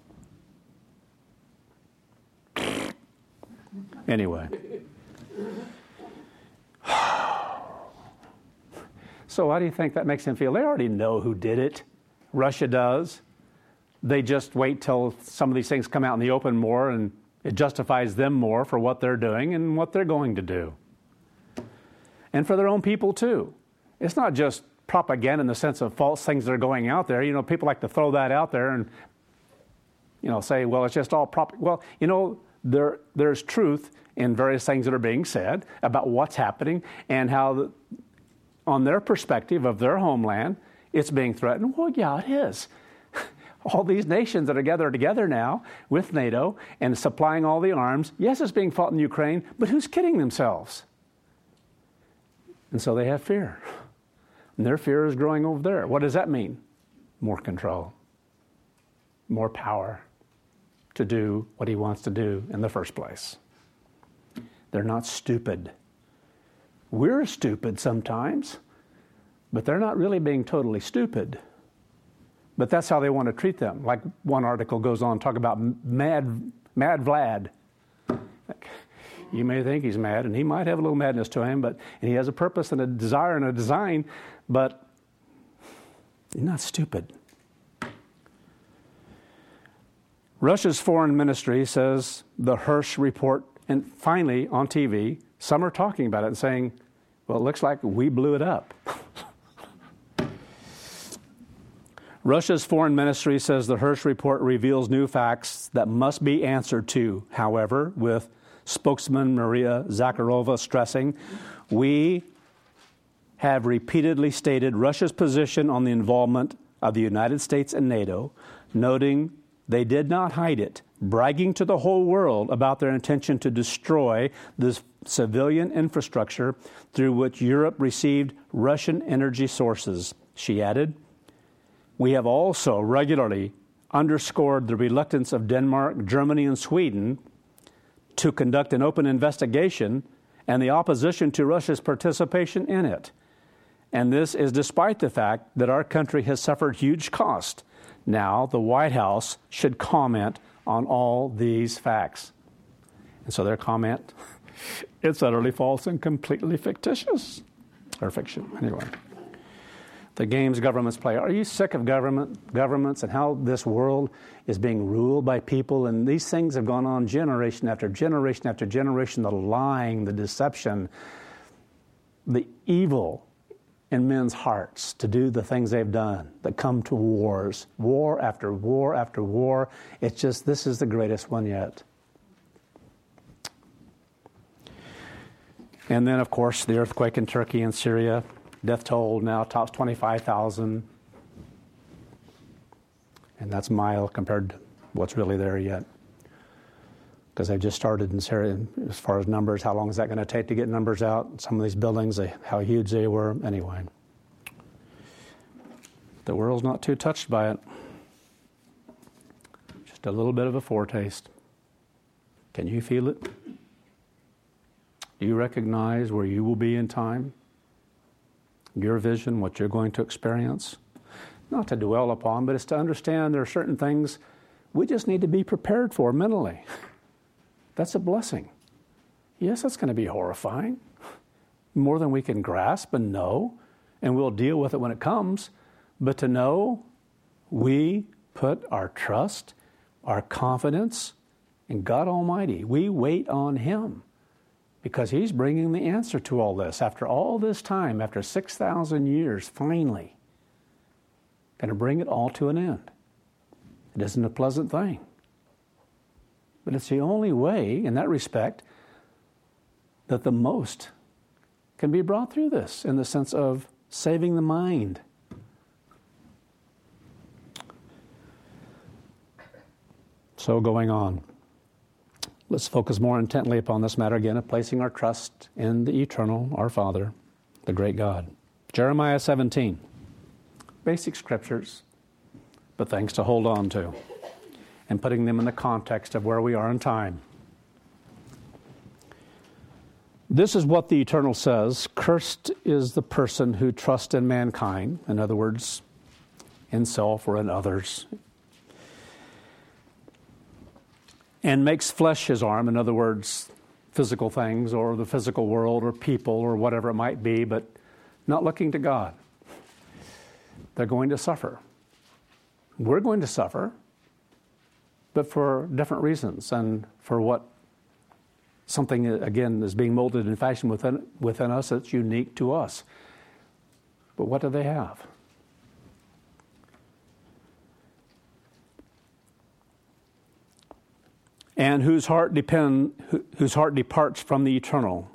Anyway. So how do you think that makes them feel? They already know who did it. Russia does. They just wait till some of these things come out in the open more, and it justifies them more for what they're doing and what they're going to do. And for their own people, too. It's not just propaganda in the sense of false things that are going out there. You know, people like to throw that out there and, say, well, it's just all Well, there's truth in various things that are being said about what's happening and how, on their perspective of their homeland, it's being threatened. Well, yeah, it is. All these nations that are gathered together now with NATO and supplying all the arms, yes, it's being fought in Ukraine, but who's kidding themselves? And so they have fear. And their fear is growing over there. What does that mean? More control, more power to do what he wants to do in the first place. They're not stupid. We're stupid sometimes, but they're not really being totally stupid. But that's how they want to treat them. Like one article goes on to talk about mad Vlad. You may think he's mad, and he might have a little madness to him, and he has a purpose and a desire and a design, but he's not stupid. Russia's foreign ministry says the Hersh report, and finally on TV, some are talking about it and saying, well, it looks like we blew it up. Russia's foreign ministry says the Hersh report reveals new facts that must be answered to. However, with spokesman Maria Zakharova stressing, we have repeatedly stated Russia's position on the involvement of the United States and NATO, noting they did not hide it, bragging to the whole world about their intention to destroy the civilian infrastructure through which Europe received Russian energy sources. She added, we have also regularly underscored the reluctance of Denmark, Germany, and Sweden to conduct an open investigation and the opposition to Russia's participation in it. And this is despite the fact that our country has suffered huge cost. Now, the White House should comment on all these facts. And so their comment, it's utterly false and completely fictitious. Or fiction, anyway. The games governments play. Are you sick of governments and how this world is being ruled by people? And these things have gone on generation after generation after generation. The lying, the deception, the evil in men's hearts to do the things they've done that come to wars, war after war after war. It's just, this is the greatest one yet. And then, of course, the earthquake in Turkey and Syria. Death toll now tops 25,000. And that's mild compared to what's really there yet. Because they've just started in Syria. As far as numbers, how long is that going to take to get numbers out? Some of these buildings, how huge they were. Anyway. The world's not too touched by it. Just a little bit of a foretaste. Can you feel it? Do you recognize where you will be in time? Your vision, what you're going to experience? Not to dwell upon, but it's to understand there are certain things we just need to be prepared for mentally. That's a blessing. Yes, that's going to be horrifying. More than we can grasp and know, and we'll deal with it when it comes. But to know we put our trust, our confidence in God Almighty. We wait on Him. Because He's bringing the answer to all this. After all this time, after 6,000 years, finally, going to bring it all to an end. It isn't a pleasant thing. But it's the only way, in that respect, that the most can be brought through this, in the sense of saving the mind. So going on. Let's focus more intently upon this matter again of placing our trust in the eternal, our Father, the great God. Jeremiah 17. Basic scriptures, but things to hold on to, and putting them in the context of where we are in time. This is what the Eternal says: cursed is the person who trusts in mankind, in other words, in self or in others, and makes flesh his arm, in other words, physical things or the physical world or people or whatever it might be, but not looking to God. They're going to suffer. We're going to suffer, but for different reasons and for what something, again, is being molded and fashioned within us that's unique to us. But what do they have? And whose heart departs from the eternal.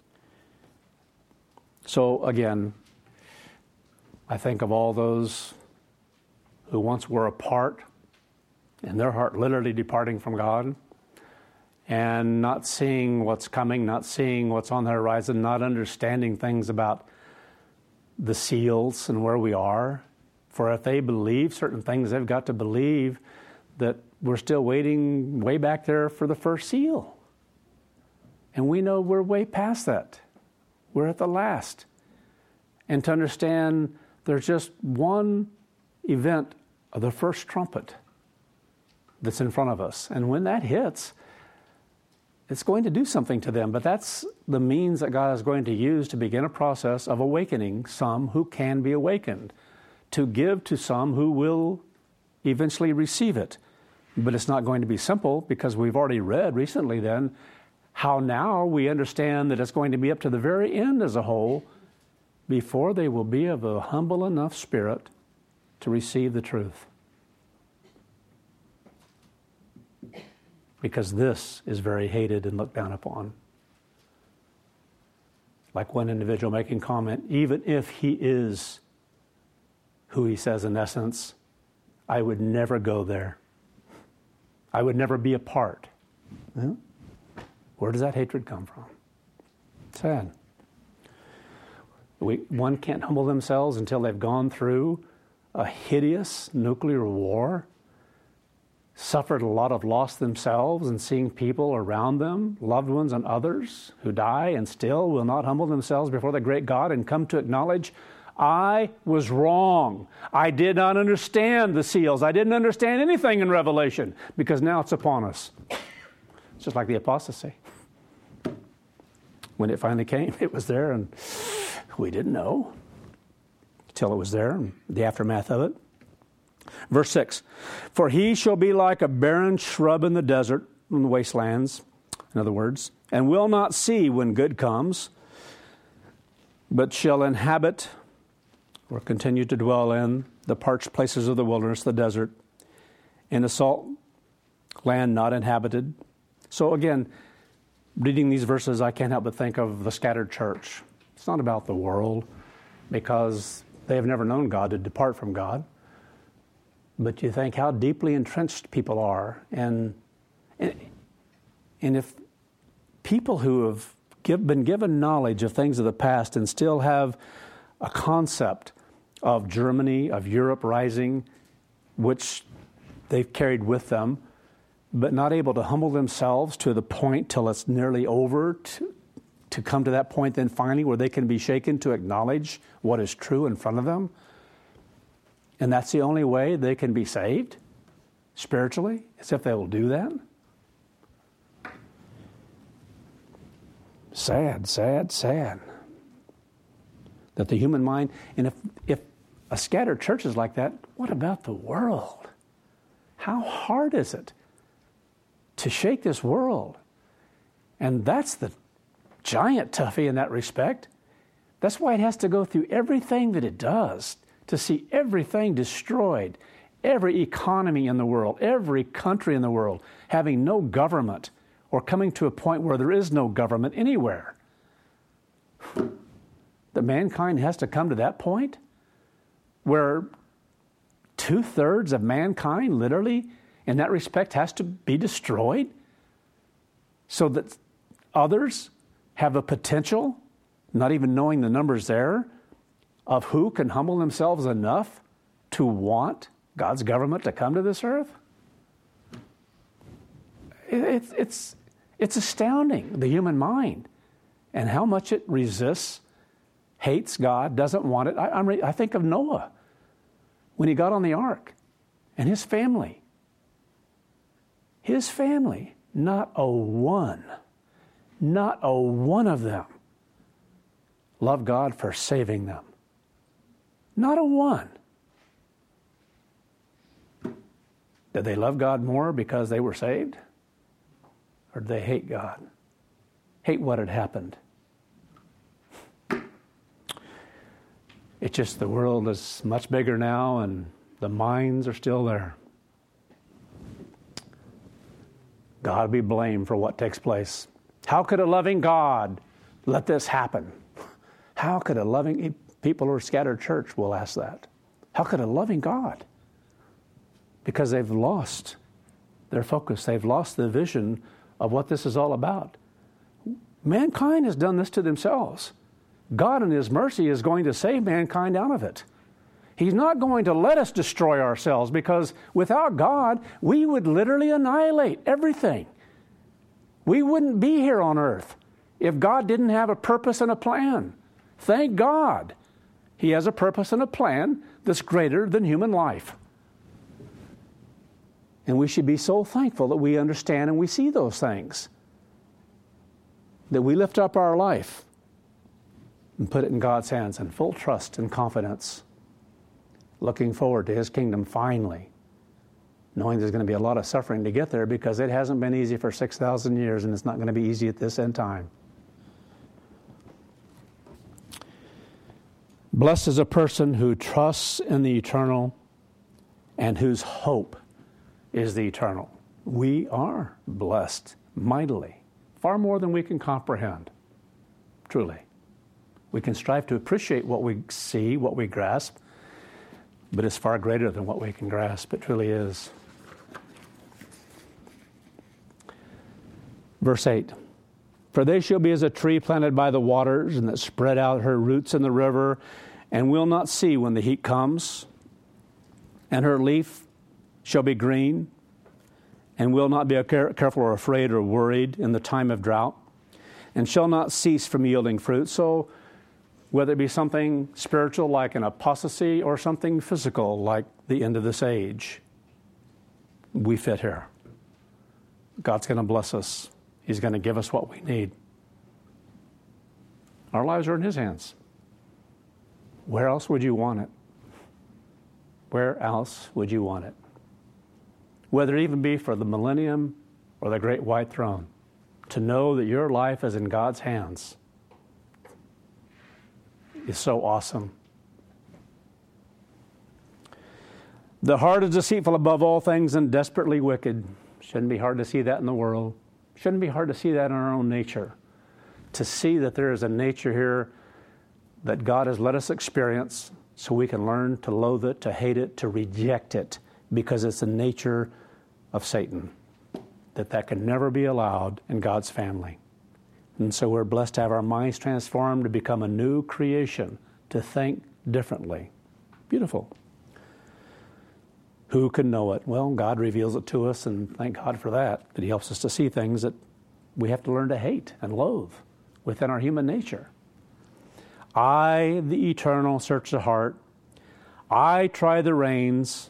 So again, I think of all those who once were apart, and their heart literally departing from God, and not seeing what's coming, not seeing what's on the horizon, not understanding things about the seals and where we are. For if they believe certain things, they've got to believe that we're still waiting way back there for the first seal. And we know we're way past that. We're at the last. And to understand there's just one event of the first trumpet that's in front of us. And when that hits, it's going to do something to them. But that's the means that God is going to use to begin a process of awakening some who can be awakened, to give to some who will eventually receive it. But it's not going to be simple, because we've already read recently then how now we understand that it's going to be up to the very end as a whole before they will be of a humble enough spirit to receive the truth. Because this is very hated and looked down upon. Like one individual making comment, even if he is who he says in essence, I would never go there. I would never be a part. Well, where does that hatred come from? Sad. One can't humble themselves until they've gone through a hideous nuclear war, suffered a lot of loss themselves, and seeing people around them, loved ones and others, who die and still will not humble themselves before the great God and come to acknowledge, I was wrong. I did not understand the seals. I didn't understand anything in Revelation, because now it's upon us. It's just like the apostasy. When it finally came, it was there, and we didn't know till it was there, and the aftermath of it. Verse 6, for he shall be like a barren shrub in the desert, in the wastelands, in other words, and will not see when good comes, but shall inhabit or continue to dwell in the parched places of the wilderness, the desert, in a salt land not inhabited. So again, reading these verses, I can't help but think of the scattered church. It's not about the world, because they have never known God to depart from God. But you think how deeply entrenched people are. And if people who have been given knowledge of things of the past and still have a concept of Germany, of Europe rising, which they've carried with them, but not able to humble themselves to the point till it's nearly over, to come to that point then finally where they can be shaken to acknowledge what is true in front of them. And that's the only way they can be saved spiritually, is if they will do that. Sad, sad, sad. That the human mind, and if a scattered church is like that, what about the world? How hard is it to shake this world? And that's the giant toughie in that respect. That's why it has to go through everything that it does to see everything destroyed, every economy in the world, every country in the world having no government, or coming to a point where there is no government anywhere. That mankind has to come to that point where 2/3 of mankind, literally, in that respect, has to be destroyed, so that others have a potential, not even knowing the numbers there, of who can humble themselves enough to want God's government to come to this earth? It's astounding, the human mind, and how much it resists, hates God, doesn't want it. I think of Noah when he got on the ark, and his family. His family, not a one of them loved God for saving them. Not a one. Did they love God more because they were saved? Or did they hate God? Hate what had happened? It's just the world is much bigger now, and the minds are still there. God be blamed for what takes place. How could a loving God let this happen? How could a loving... People who are scattered church will ask that. How could a loving God? Because they've lost their focus. They've lost the vision of what this is all about. Mankind has done this to themselves. God in His mercy is going to save mankind out of it. He's not going to let us destroy ourselves, because without God, we would literally annihilate everything. We wouldn't be here on earth if God didn't have a purpose and a plan. Thank God He has a purpose and a plan that's greater than human life. And we should be so thankful that we understand and we see those things. That we lift up our life and put it in God's hands in full trust and confidence, looking forward to His kingdom finally, knowing there's going to be a lot of suffering to get there, because it hasn't been easy for 6,000 years, and it's not going to be easy at this end time. Blessed is a person who trusts in the eternal and whose hope is the eternal. We are blessed mightily, far more than we can comprehend, truly. We can strive to appreciate what we see, what we grasp, but it's far greater than what we can grasp. It truly is. Verse 8, for they shall be as a tree planted by the waters, and that spread out her roots in the river, and will not see when the heat comes. And her leaf shall be green, and will not be careful or afraid or worried in the time of drought, and shall not cease from yielding fruit. So whether it be something spiritual like an apostasy, or something physical like the end of this age, we fit here. God's going to bless us. He's going to give us what we need. Our lives are in His hands. Where else would you want it? Where else would you want it? Whether it even be for the millennium or the great white throne, to know that your life is in God's hands is so awesome. The heart is deceitful above all things and desperately wicked. Shouldn't be hard to see that in the world. Shouldn't be hard to see that in our own nature. To see that there is a nature here that God has let us experience so we can learn to loathe it, to hate it, to reject it, because it's the nature of Satan, that can never be allowed in God's family. And so we're blessed to have our minds transformed to become a new creation, to think differently. Beautiful. Who can know it? Well, God reveals it to us, and thank God for that He helps us to see things that we have to learn to hate and loathe within our human nature. I, the Eternal, search the heart. I try the reins.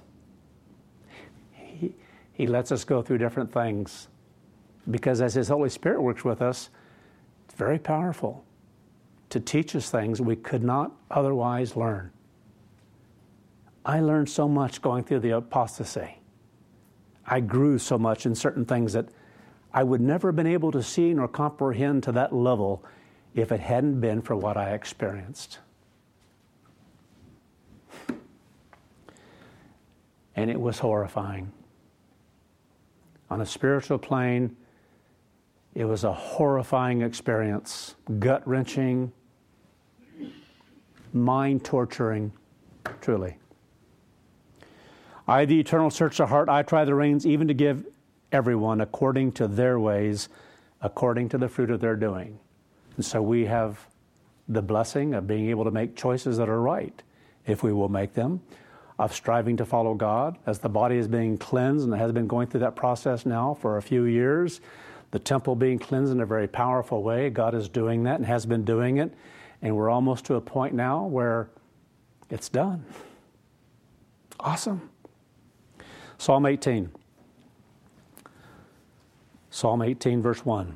He lets us go through different things because as His Holy Spirit works with us, it's very powerful to teach us things we could not otherwise learn. I learned so much going through the apostasy. I grew so much in certain things that I would never have been able to see nor comprehend to that level if it hadn't been for what I experienced. And it was horrifying. On a spiritual plane, it was a horrifying experience, gut-wrenching, mind-torturing, truly. I, the Eternal, search the heart. I try the reins, even to give everyone according to their ways, according to the fruit of their doing. And so we have the blessing of being able to make choices that are right, if we will make them, of striving to follow God as the body is being cleansed and has been going through that process now for a few years. The temple being cleansed in a very powerful way. God is doing that and has been doing it. And we're almost to a point now where it's done. Awesome. Psalm 18. Psalm 18, verse 1.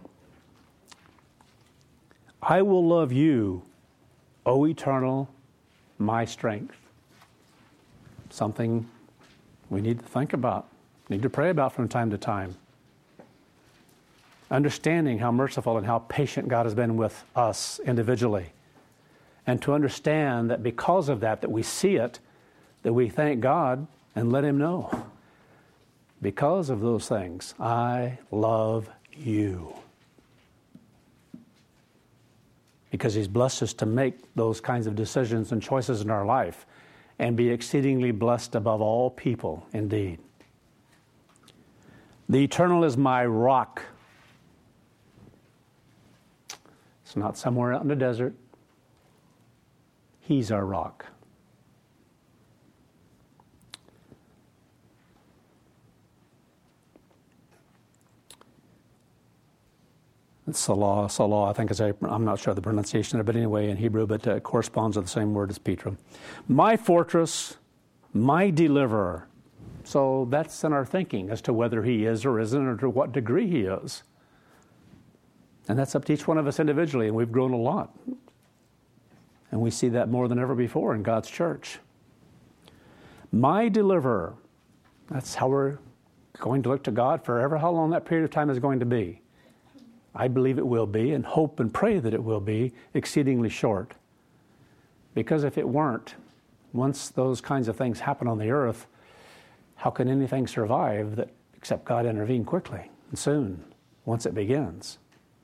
I will love you, O Eternal, my strength. Something we need to think about, need to pray about from time to time. Understanding how merciful and how patient God has been with us individually. And to understand that because of that we see it, that we thank God and let Him know. Because of those things, I love you. Because He's blessed us to make those kinds of decisions and choices in our life and be exceedingly blessed above all people, indeed. The Eternal is my rock. It's not somewhere out in the desert. He's our rock. It's Salah, I think I'm not sure the pronunciation of it anyway in Hebrew, but it corresponds to the same word as Petra. My fortress, my deliverer. So that's in our thinking as to whether He is or isn't, or to what degree He is. And that's up to each one of us individually, and we've grown a lot. And we see that more than ever before in God's church. My deliverer. That's how we're going to look to God forever, how long that period of time is going to be. I believe it will be, and hope and pray that it will be, exceedingly short. Because if it weren't, once those kinds of things happen on the earth, how can anything survive that except God intervene quickly and soon, once it begins?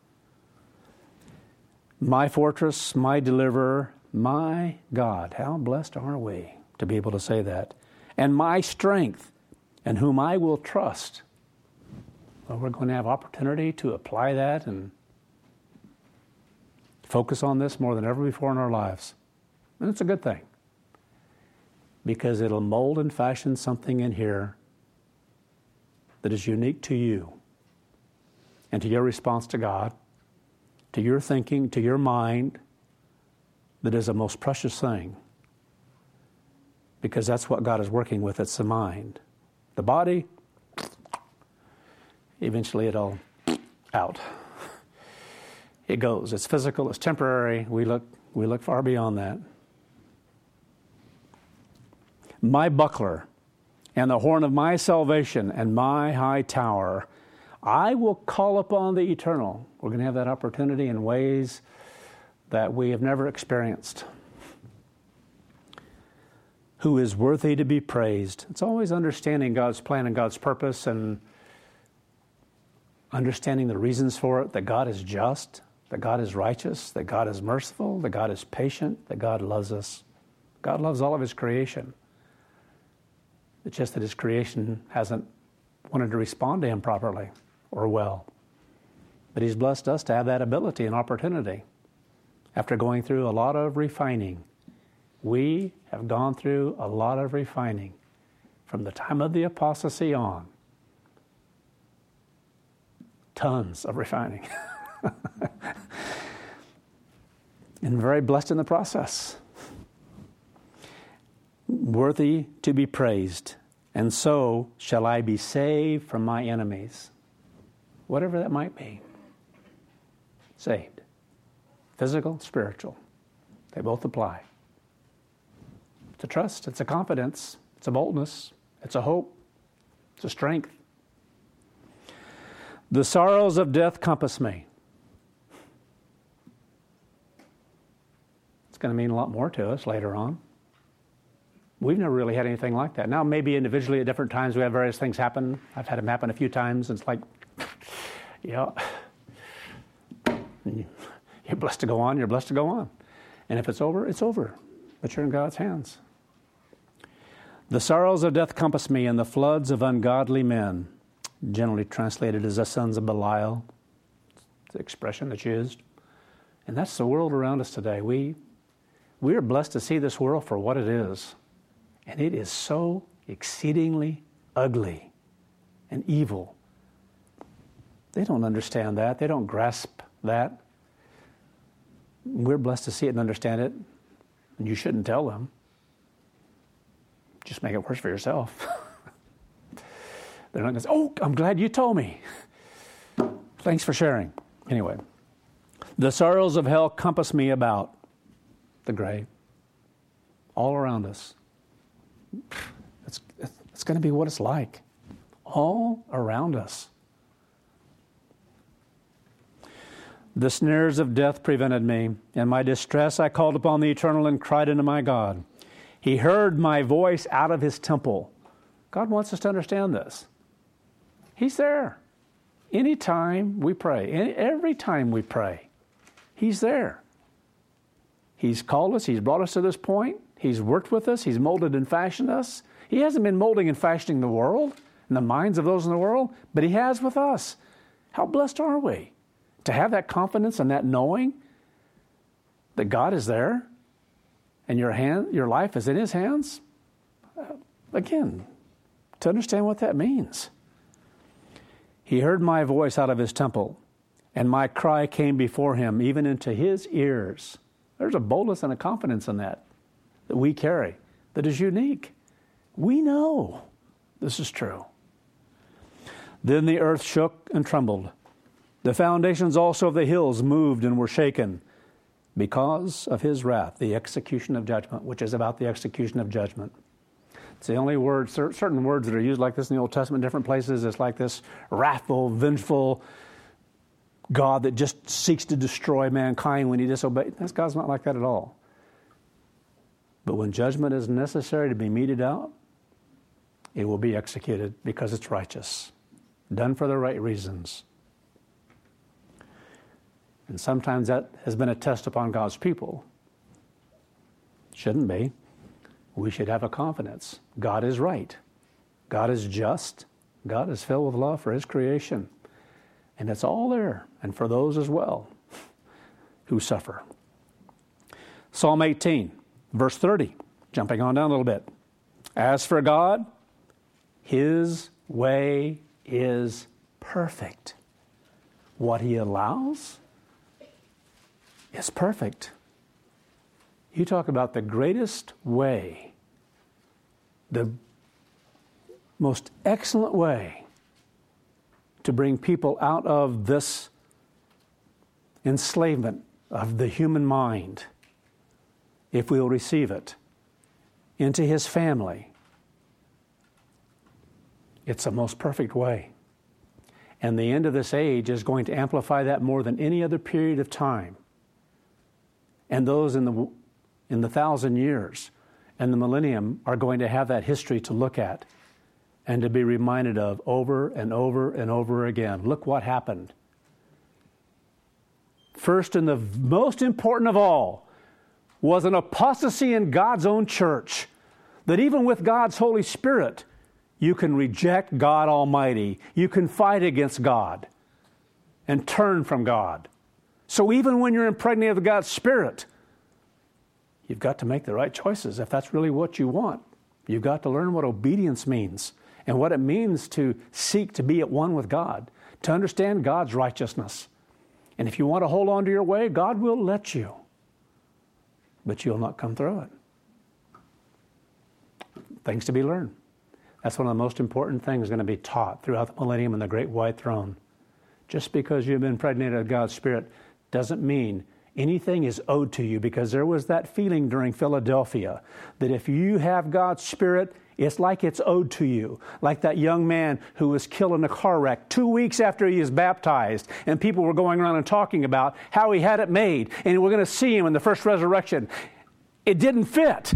My fortress, my deliverer, my God. How blessed are we to be able to say that. And my strength, in whom I will trust. Well, we're going to have opportunity to apply that and focus on this more than ever before in our lives. And it's a good thing. Because it'll mold and fashion something in here that is unique to you and to your response to God, to your thinking, to your mind, that is a most precious thing. Because that's what God is working with, it's the mind. The body, eventually it'll out. It goes. It's physical, it's temporary. We look far beyond that. My buckler and the horn of my salvation and my high tower, I will call upon the Eternal. We're going to have that opportunity in ways that we have never experienced. who is worthy to be praised. It's always understanding God's plan and God's purpose and understanding the reasons for it, that God is just, that God is righteous, that God is merciful, that God is patient, that God loves us. God loves all of His creation. It's just that His creation hasn't wanted to respond to Him properly or well. But He's blessed us to have that ability and opportunity. After going through a lot of refining, we have gone through a lot of refining from the time of the apostasy on. Tons of refining. And very blessed in the process. Worthy to be praised, and so shall I be saved from my enemies. Whatever that might be. Saved. Physical, spiritual. They both apply. It's a trust, it's a confidence, it's a boldness, it's a hope, it's a strength. The sorrows of death compass me. It's going to mean a lot more to us later on. We've never really had anything like that. Now, maybe individually at different times we have various things happen. I've had them happen a few times, and it's like, yeah, you're blessed to go on, you're blessed to go on. And if it's over, it's over. But you're in God's hands. The sorrows of death compass me, and the floods of ungodly men, generally translated as the sons of Belial, the expression that's used. And that's the world around us today. We are blessed to see this world for what it is. And it is so exceedingly ugly and evil. They don't understand that. They don't grasp that. We're blessed to see it and understand it. And you shouldn't tell them. Just make it worse for yourself. They're not going to say, oh, I'm glad you told me. Thanks for sharing. Anyway, the sorrows of hell compass me about, the grave, all around us. It's going to be what it's like, all around us. The snares of death prevented me. In my distress I called upon the Eternal and cried unto my God. He heard my voice out of His temple. God wants us to understand this. He's there. Anytime we pray, every time we pray, He's there. He's called us. He's brought us to this point. He's worked with us. He's molded and fashioned us. He hasn't been molding and fashioning the world and the minds of those in the world, but He has with us. How blessed are we to have that confidence and that knowing that God is there and your life is in His hands? Again, to understand what that means. He heard my voice out of His temple, and my cry came before Him, even into His ears. There's a boldness and a confidence in that we carry that is unique. We know this is true. Then the earth shook and trembled. The foundations also of the hills moved and were shaken because of His wrath, the execution of judgment, which is about the execution of judgment. It's the only word, certain words that are used like this in the Old Testament, different places. It's like this wrathful, vengeful God that just seeks to destroy mankind when He disobeys. God's not like that at all. But when judgment is necessary to be meted out, it will be executed because it's righteous, done for the right reasons. And sometimes that has been a test upon God's people. Shouldn't be. We should have a confidence. God is right. God is just. God is filled with love for His creation. And it's all there, and for those as well who suffer. Psalm 18, verse 30, jumping on down a little bit. As for God, His way is perfect. What He allows is perfect. You talk about the greatest way, the most excellent way to bring people out of this enslavement of the human mind, if we will receive it, into His family. It's the most perfect way. And the end of this age is going to amplify that more than any other period of time. And those in the 1,000 years, and the millennium are going to have that history to look at and to be reminded of over and over and over again. Look what happened. First and the most important of all was an apostasy in God's own church, that even with God's Holy Spirit, you can reject God Almighty. You can fight against God and turn from God. So even when you're impregnated with God's Spirit, you've got to make the right choices if that's really what you want. You've got to learn what obedience means and what it means to seek to be at one with God, to understand God's righteousness. And if you want to hold on to your way, God will let you, but you'll not come through it. Things to be learned. That's one of the most important things going to be taught throughout the millennium and the great white throne. Just because you've been impregnated with God's Spirit doesn't mean anything is owed to you, because there was that feeling during Philadelphia that if you have God's Spirit, it's like it's owed to you. Like that young man who was killed in a car wreck 2 weeks after he was baptized, and people were going around and talking about how he had it made, and we're going to see him in the first resurrection. It didn't fit.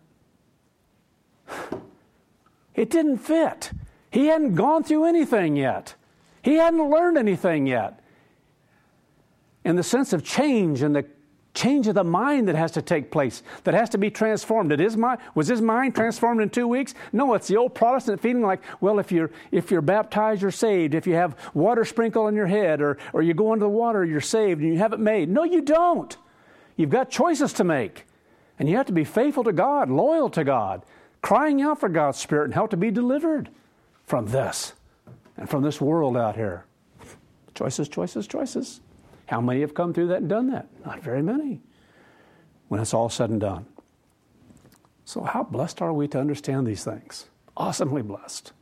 It didn't fit. He hadn't gone through anything yet. He hadn't learned anything yet. And the sense of change and the change of the mind that has to take place, that has to be transformed. Was his mind transformed in 2 weeks? No, it's the old Protestant feeling like, well, if you're baptized, you're saved. If you have water sprinkled on your head, or you go into the water, you're saved, and you have it made. No, you don't. You've got choices to make. And you have to be faithful to God, loyal to God, crying out for God's Spirit and help to be delivered from this and from this world out here. Choices, choices, choices. How many have come through that and done that? Not very many, when it's all said and done. So how blessed are we to understand these things? Awesomely blessed.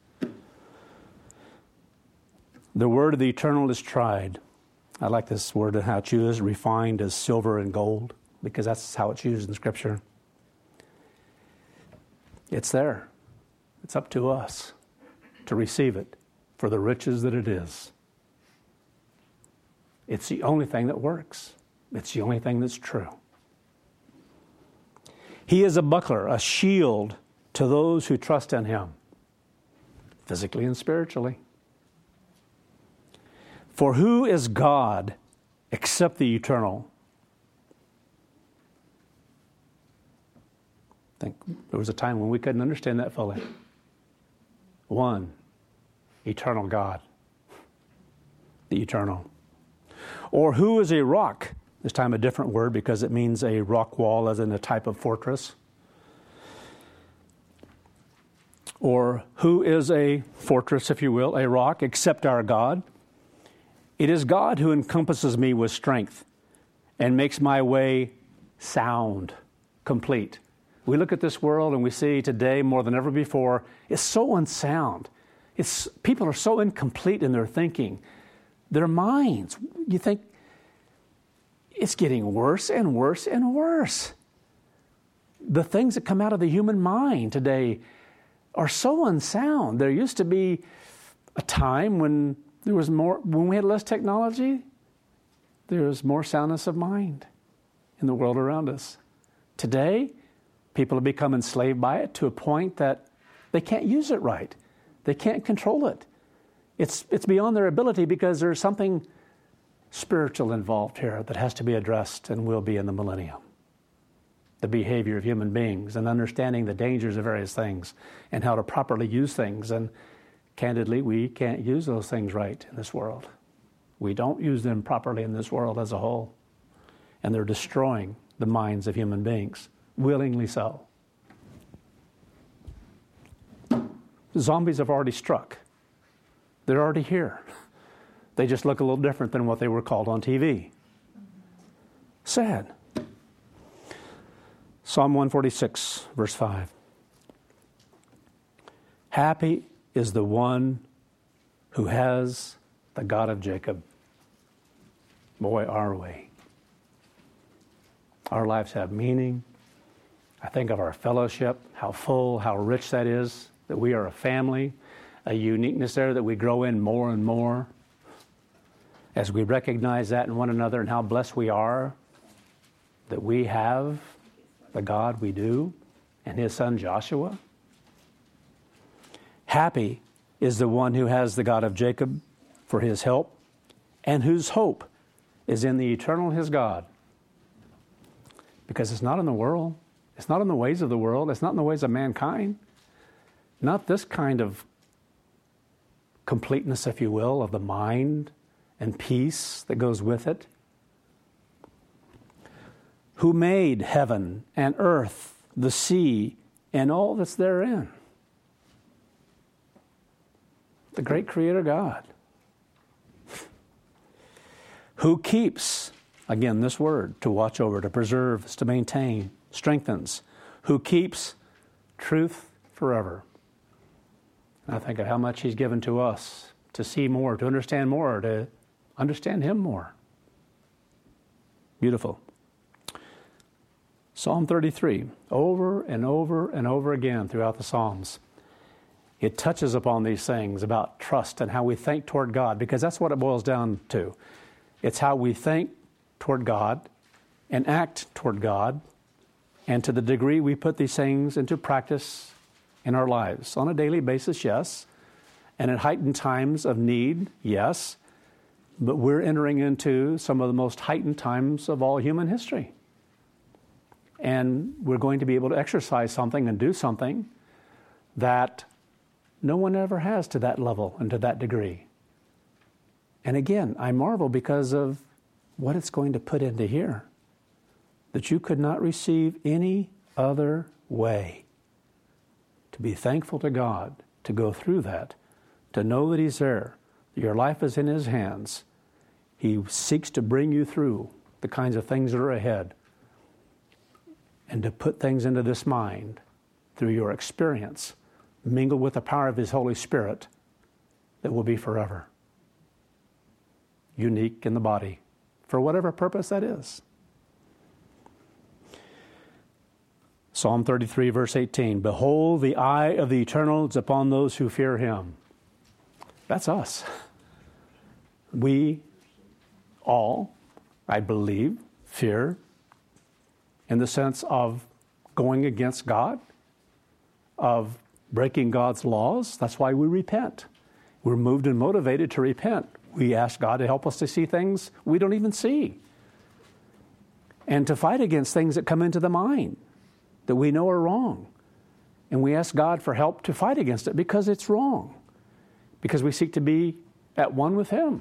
The word of the eternal is tried. I like this word and how it's used, refined as silver and gold, because that's how it's used in Scripture. It's there. It's up to us to receive it for the riches that it is. It's the only thing that works. It's the only thing that's true. He is a buckler, a shield to those who trust in Him, physically and spiritually. For who is God except the eternal? I think there was a time when we couldn't understand that fully. One, eternal God, the eternal. Or who is a rock? This time a different word because it means a rock wall as in a type of fortress. Or who is a fortress, if you will, a rock, except our God? It is God who encompasses me with strength and makes my way sound, complete. We look at this world and we see today more than ever before, it's so unsound. People are so incomplete in their thinking. Their minds, you think, it's getting worse and worse and worse. The things that come out of the human mind today are so unsound. There used to be a time when we had less technology, there was more soundness of mind in the world around us. Today, people have become enslaved by it to a point that they can't use it right. They can't control it. It's beyond their ability because there's something spiritual involved here that has to be addressed and will be in the millennium. The behavior of human beings and understanding the dangers of various things and how to properly use things. And candidly, we can't use those things right in this world. We don't use them properly in this world as a whole. And they're destroying the minds of human beings, willingly so. Zombies have already struck. They're already here. They just look a little different than what they were called on TV. Sad. Psalm 146, verse 5. Happy is the one who has the God of Jacob. Boy, are we. Our lives have meaning. I think of our fellowship, how full, how rich that is, that we are a family, a uniqueness there that we grow in more and more as we recognize that in one another and how blessed we are that we have the God we do and his son Joshua? Happy is the one who has the God of Jacob for his help, and whose hope is in the eternal his God. Because it's not in the world. It's not in the ways of the world. It's not in the ways of mankind. Not this kind of completeness, if you will, of the mind and peace that goes with it. Who made heaven and earth, the sea, and all that's therein. The great Creator God. Who keeps, again this word, to watch over, to preserve, to maintain, strengthens. Who keeps truth forever. And I think of how much He's given to us to see more, to understand Him more. Beautiful. Psalm 33, over and over and over again throughout the Psalms. It touches upon these things about trust and how we think toward God, because that's what it boils down to. It's how we think toward God and act toward God, and to the degree we put these things into practice in our lives. On a daily basis, yes. And at heightened times of need, yes. But we're entering into some of the most heightened times of all human history. And we're going to be able to exercise something and do something that no one ever has to that level and to that degree. And again, I marvel because of what it's going to put into here, that you could not receive any other way. To be thankful to God, to go through that, to know that He's there, that your life is in His hands. He seeks to bring you through the kinds of things that are ahead, and to put things into this mind through your experience, mingled with the power of His Holy Spirit, that will be forever. Unique in the body, for whatever purpose that is. Psalm 33, verse 18, behold, the eye of the Eternal is upon those who fear Him. That's us. We all, I believe, fear in the sense of going against God, of breaking God's laws. That's why we repent. We're moved and motivated to repent. We ask God to help us to see things we don't even see, and to fight against things that come into the mind that we know are wrong. And we ask God for help to fight against it because it's wrong, because we seek to be at one with Him.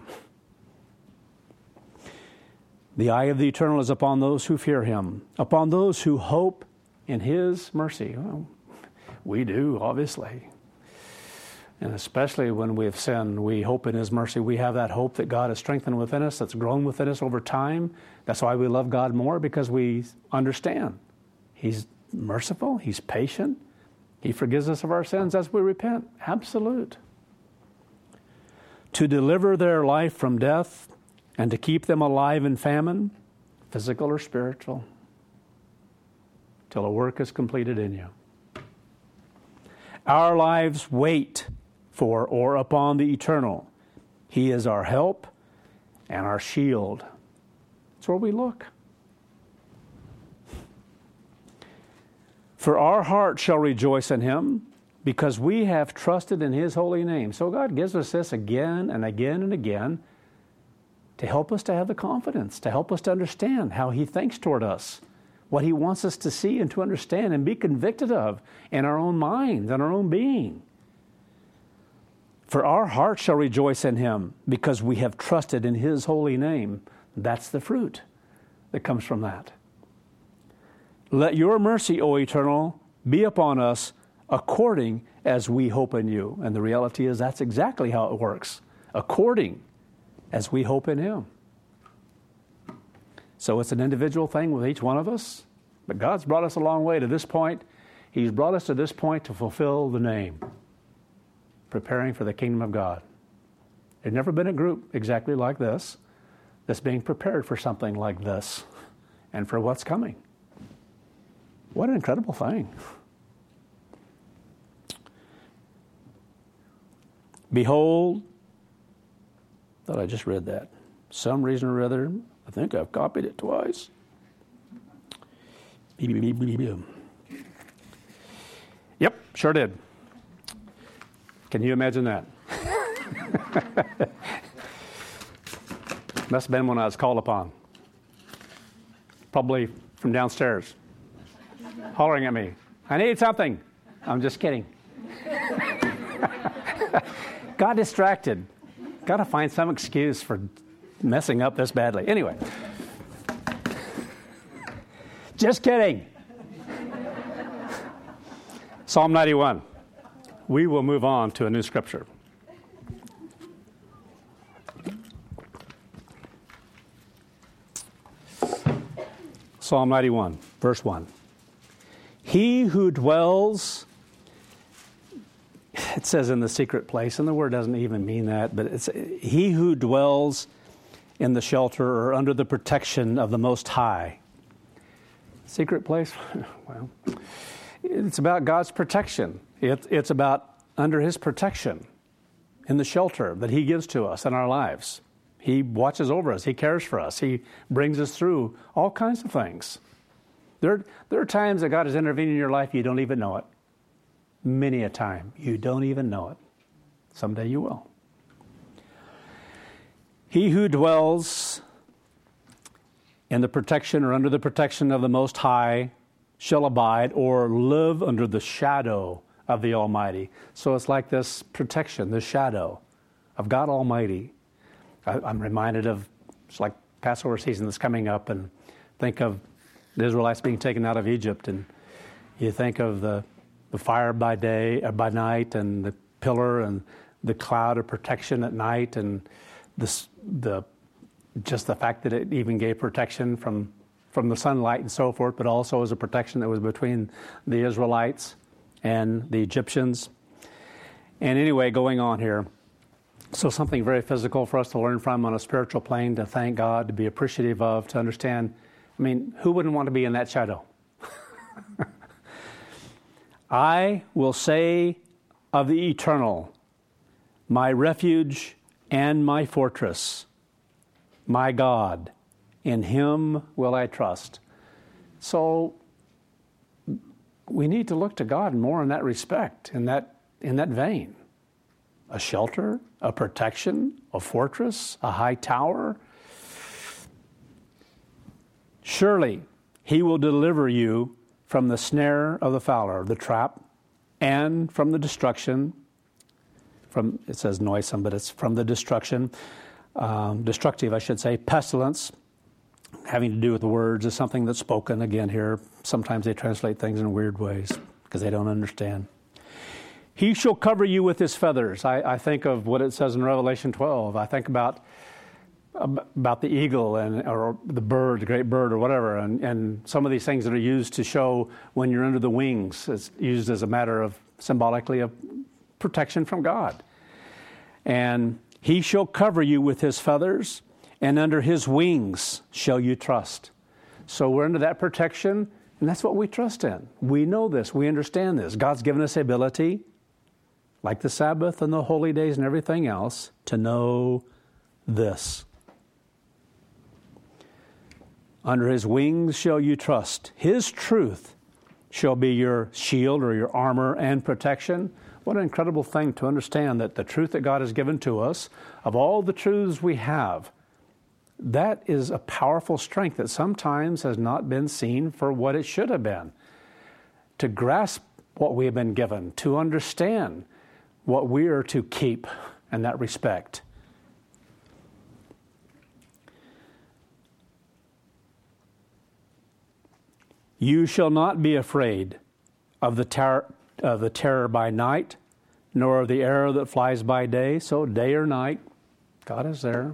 The eye of the Eternal is upon those who fear Him, upon those who hope in His mercy. Well, we do, obviously. And especially when we have sinned, we hope in His mercy. We have that hope that God has strengthened within us, that's grown within us over time. That's why we love God more, because we understand He's merciful, He's patient, He forgives us of our sins as we repent. Absolute. To deliver their life from death and to keep them alive in famine, physical or spiritual, till a work is completed in you. Our lives wait for or upon the Eternal. He is our help and our shield. It's where we look. For our heart shall rejoice in Him, because we have trusted in His holy name. So God gives us this again and again and again to help us to have the confidence, to help us to understand how He thinks toward us, what He wants us to see and to understand and be convicted of in our own minds and our own being. For our heart shall rejoice in Him, because we have trusted in His holy name. That's the fruit that comes from that. Let your mercy, O Eternal, be upon us according as we hope in you. And the reality is that's exactly how it works. According as we hope in Him. So it's an individual thing with each one of us. But God's brought us a long way to this point. He's brought us to this point to fulfill the name. Preparing for the kingdom of God. There's never been a group exactly like this that's being prepared for something like this and for what's coming. What an incredible thing. Behold, thought I just read that. Some reason or other, I think I've copied it twice. Sure did. Can you imagine that? Must have been when I was called upon. Probably from downstairs, hollering at me, I need something. I'm just kidding. Got distracted. Got to find some excuse for messing up this badly. Anyway, just kidding. Psalm 91. We will move on to a new scripture. Psalm 91, verse 1. He who dwells, it says in the secret place, and the word doesn't even mean that, but it's he who dwells in the shelter or under the protection of the Most High. Secret place? Well, it's about God's protection. It's about under His protection in the shelter that He gives to us in our lives. He watches over us. He cares for us. He brings us through all kinds of things. There are times that God has intervened in your life you don't even know it. Many a time you don't even know it. Someday you will. He who dwells in the protection or under the protection of the Most High shall abide or live under the shadow of the Almighty. So it's like this protection, this shadow of God Almighty. I'm reminded of, it's like Passover season that's coming up, and think of the Israelites being taken out of Egypt, and you think of the fire by day, by night, and the pillar and the cloud of protection at night, and just the fact that it even gave protection from the sunlight and so forth, but also as a protection that was between the Israelites and the Egyptians. And anyway, going on here. So something very physical for us to learn from on a spiritual plane, to thank God, to be appreciative of, to understand. I mean, who wouldn't want to be in that shadow? I will say of the Eternal, my refuge and my fortress, my God, in Him will I trust. So we need to look to God more in that respect, in that vein. A shelter, a protection, a fortress, a high tower. Surely He will deliver you from the snare of the fowler, the trap, and from the destruction. It says noisome, but it's from the destructive, I should say, pestilence. Having to do with the words is something that's spoken again here. Sometimes they translate things in weird ways because they don't understand. He shall cover you with His feathers. I think of what it says in Revelation 12. I think about the eagle or the bird, the great bird or whatever, and some of these things that are used to show when you're under the wings. It's used as a matter of symbolically of protection from God. And He shall cover you with His feathers, and under His wings shall you trust. So we're under that protection, and that's what we trust in. We know this. We understand this. God's given us the ability, like the Sabbath and the holy days and everything else, to know this. Under His wings shall you trust. His truth shall be your shield or your armor and protection. What an incredible thing to understand that the truth that God has given to us, of all the truths we have, that is a powerful strength that sometimes has not been seen for what it should have been. To grasp what we have been given, to understand what we are to keep in that respect. You shall not be afraid of the terror by night, nor of the arrow that flies by day. So day or night, God is there.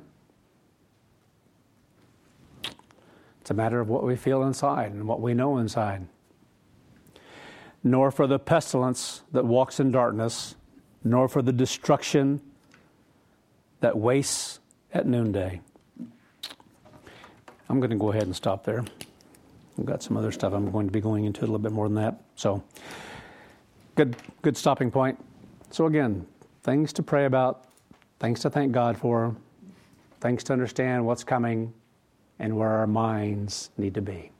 It's a matter of what we feel inside and what we know inside. Nor for the pestilence that walks in darkness, nor for the destruction that wastes at noonday. I'm going to go ahead and stop there. I've got some other stuff I'm going to be going into a little bit more than that. So, good stopping point. So again, things to pray about, things to thank God for, things to understand what's coming and where our minds need to be.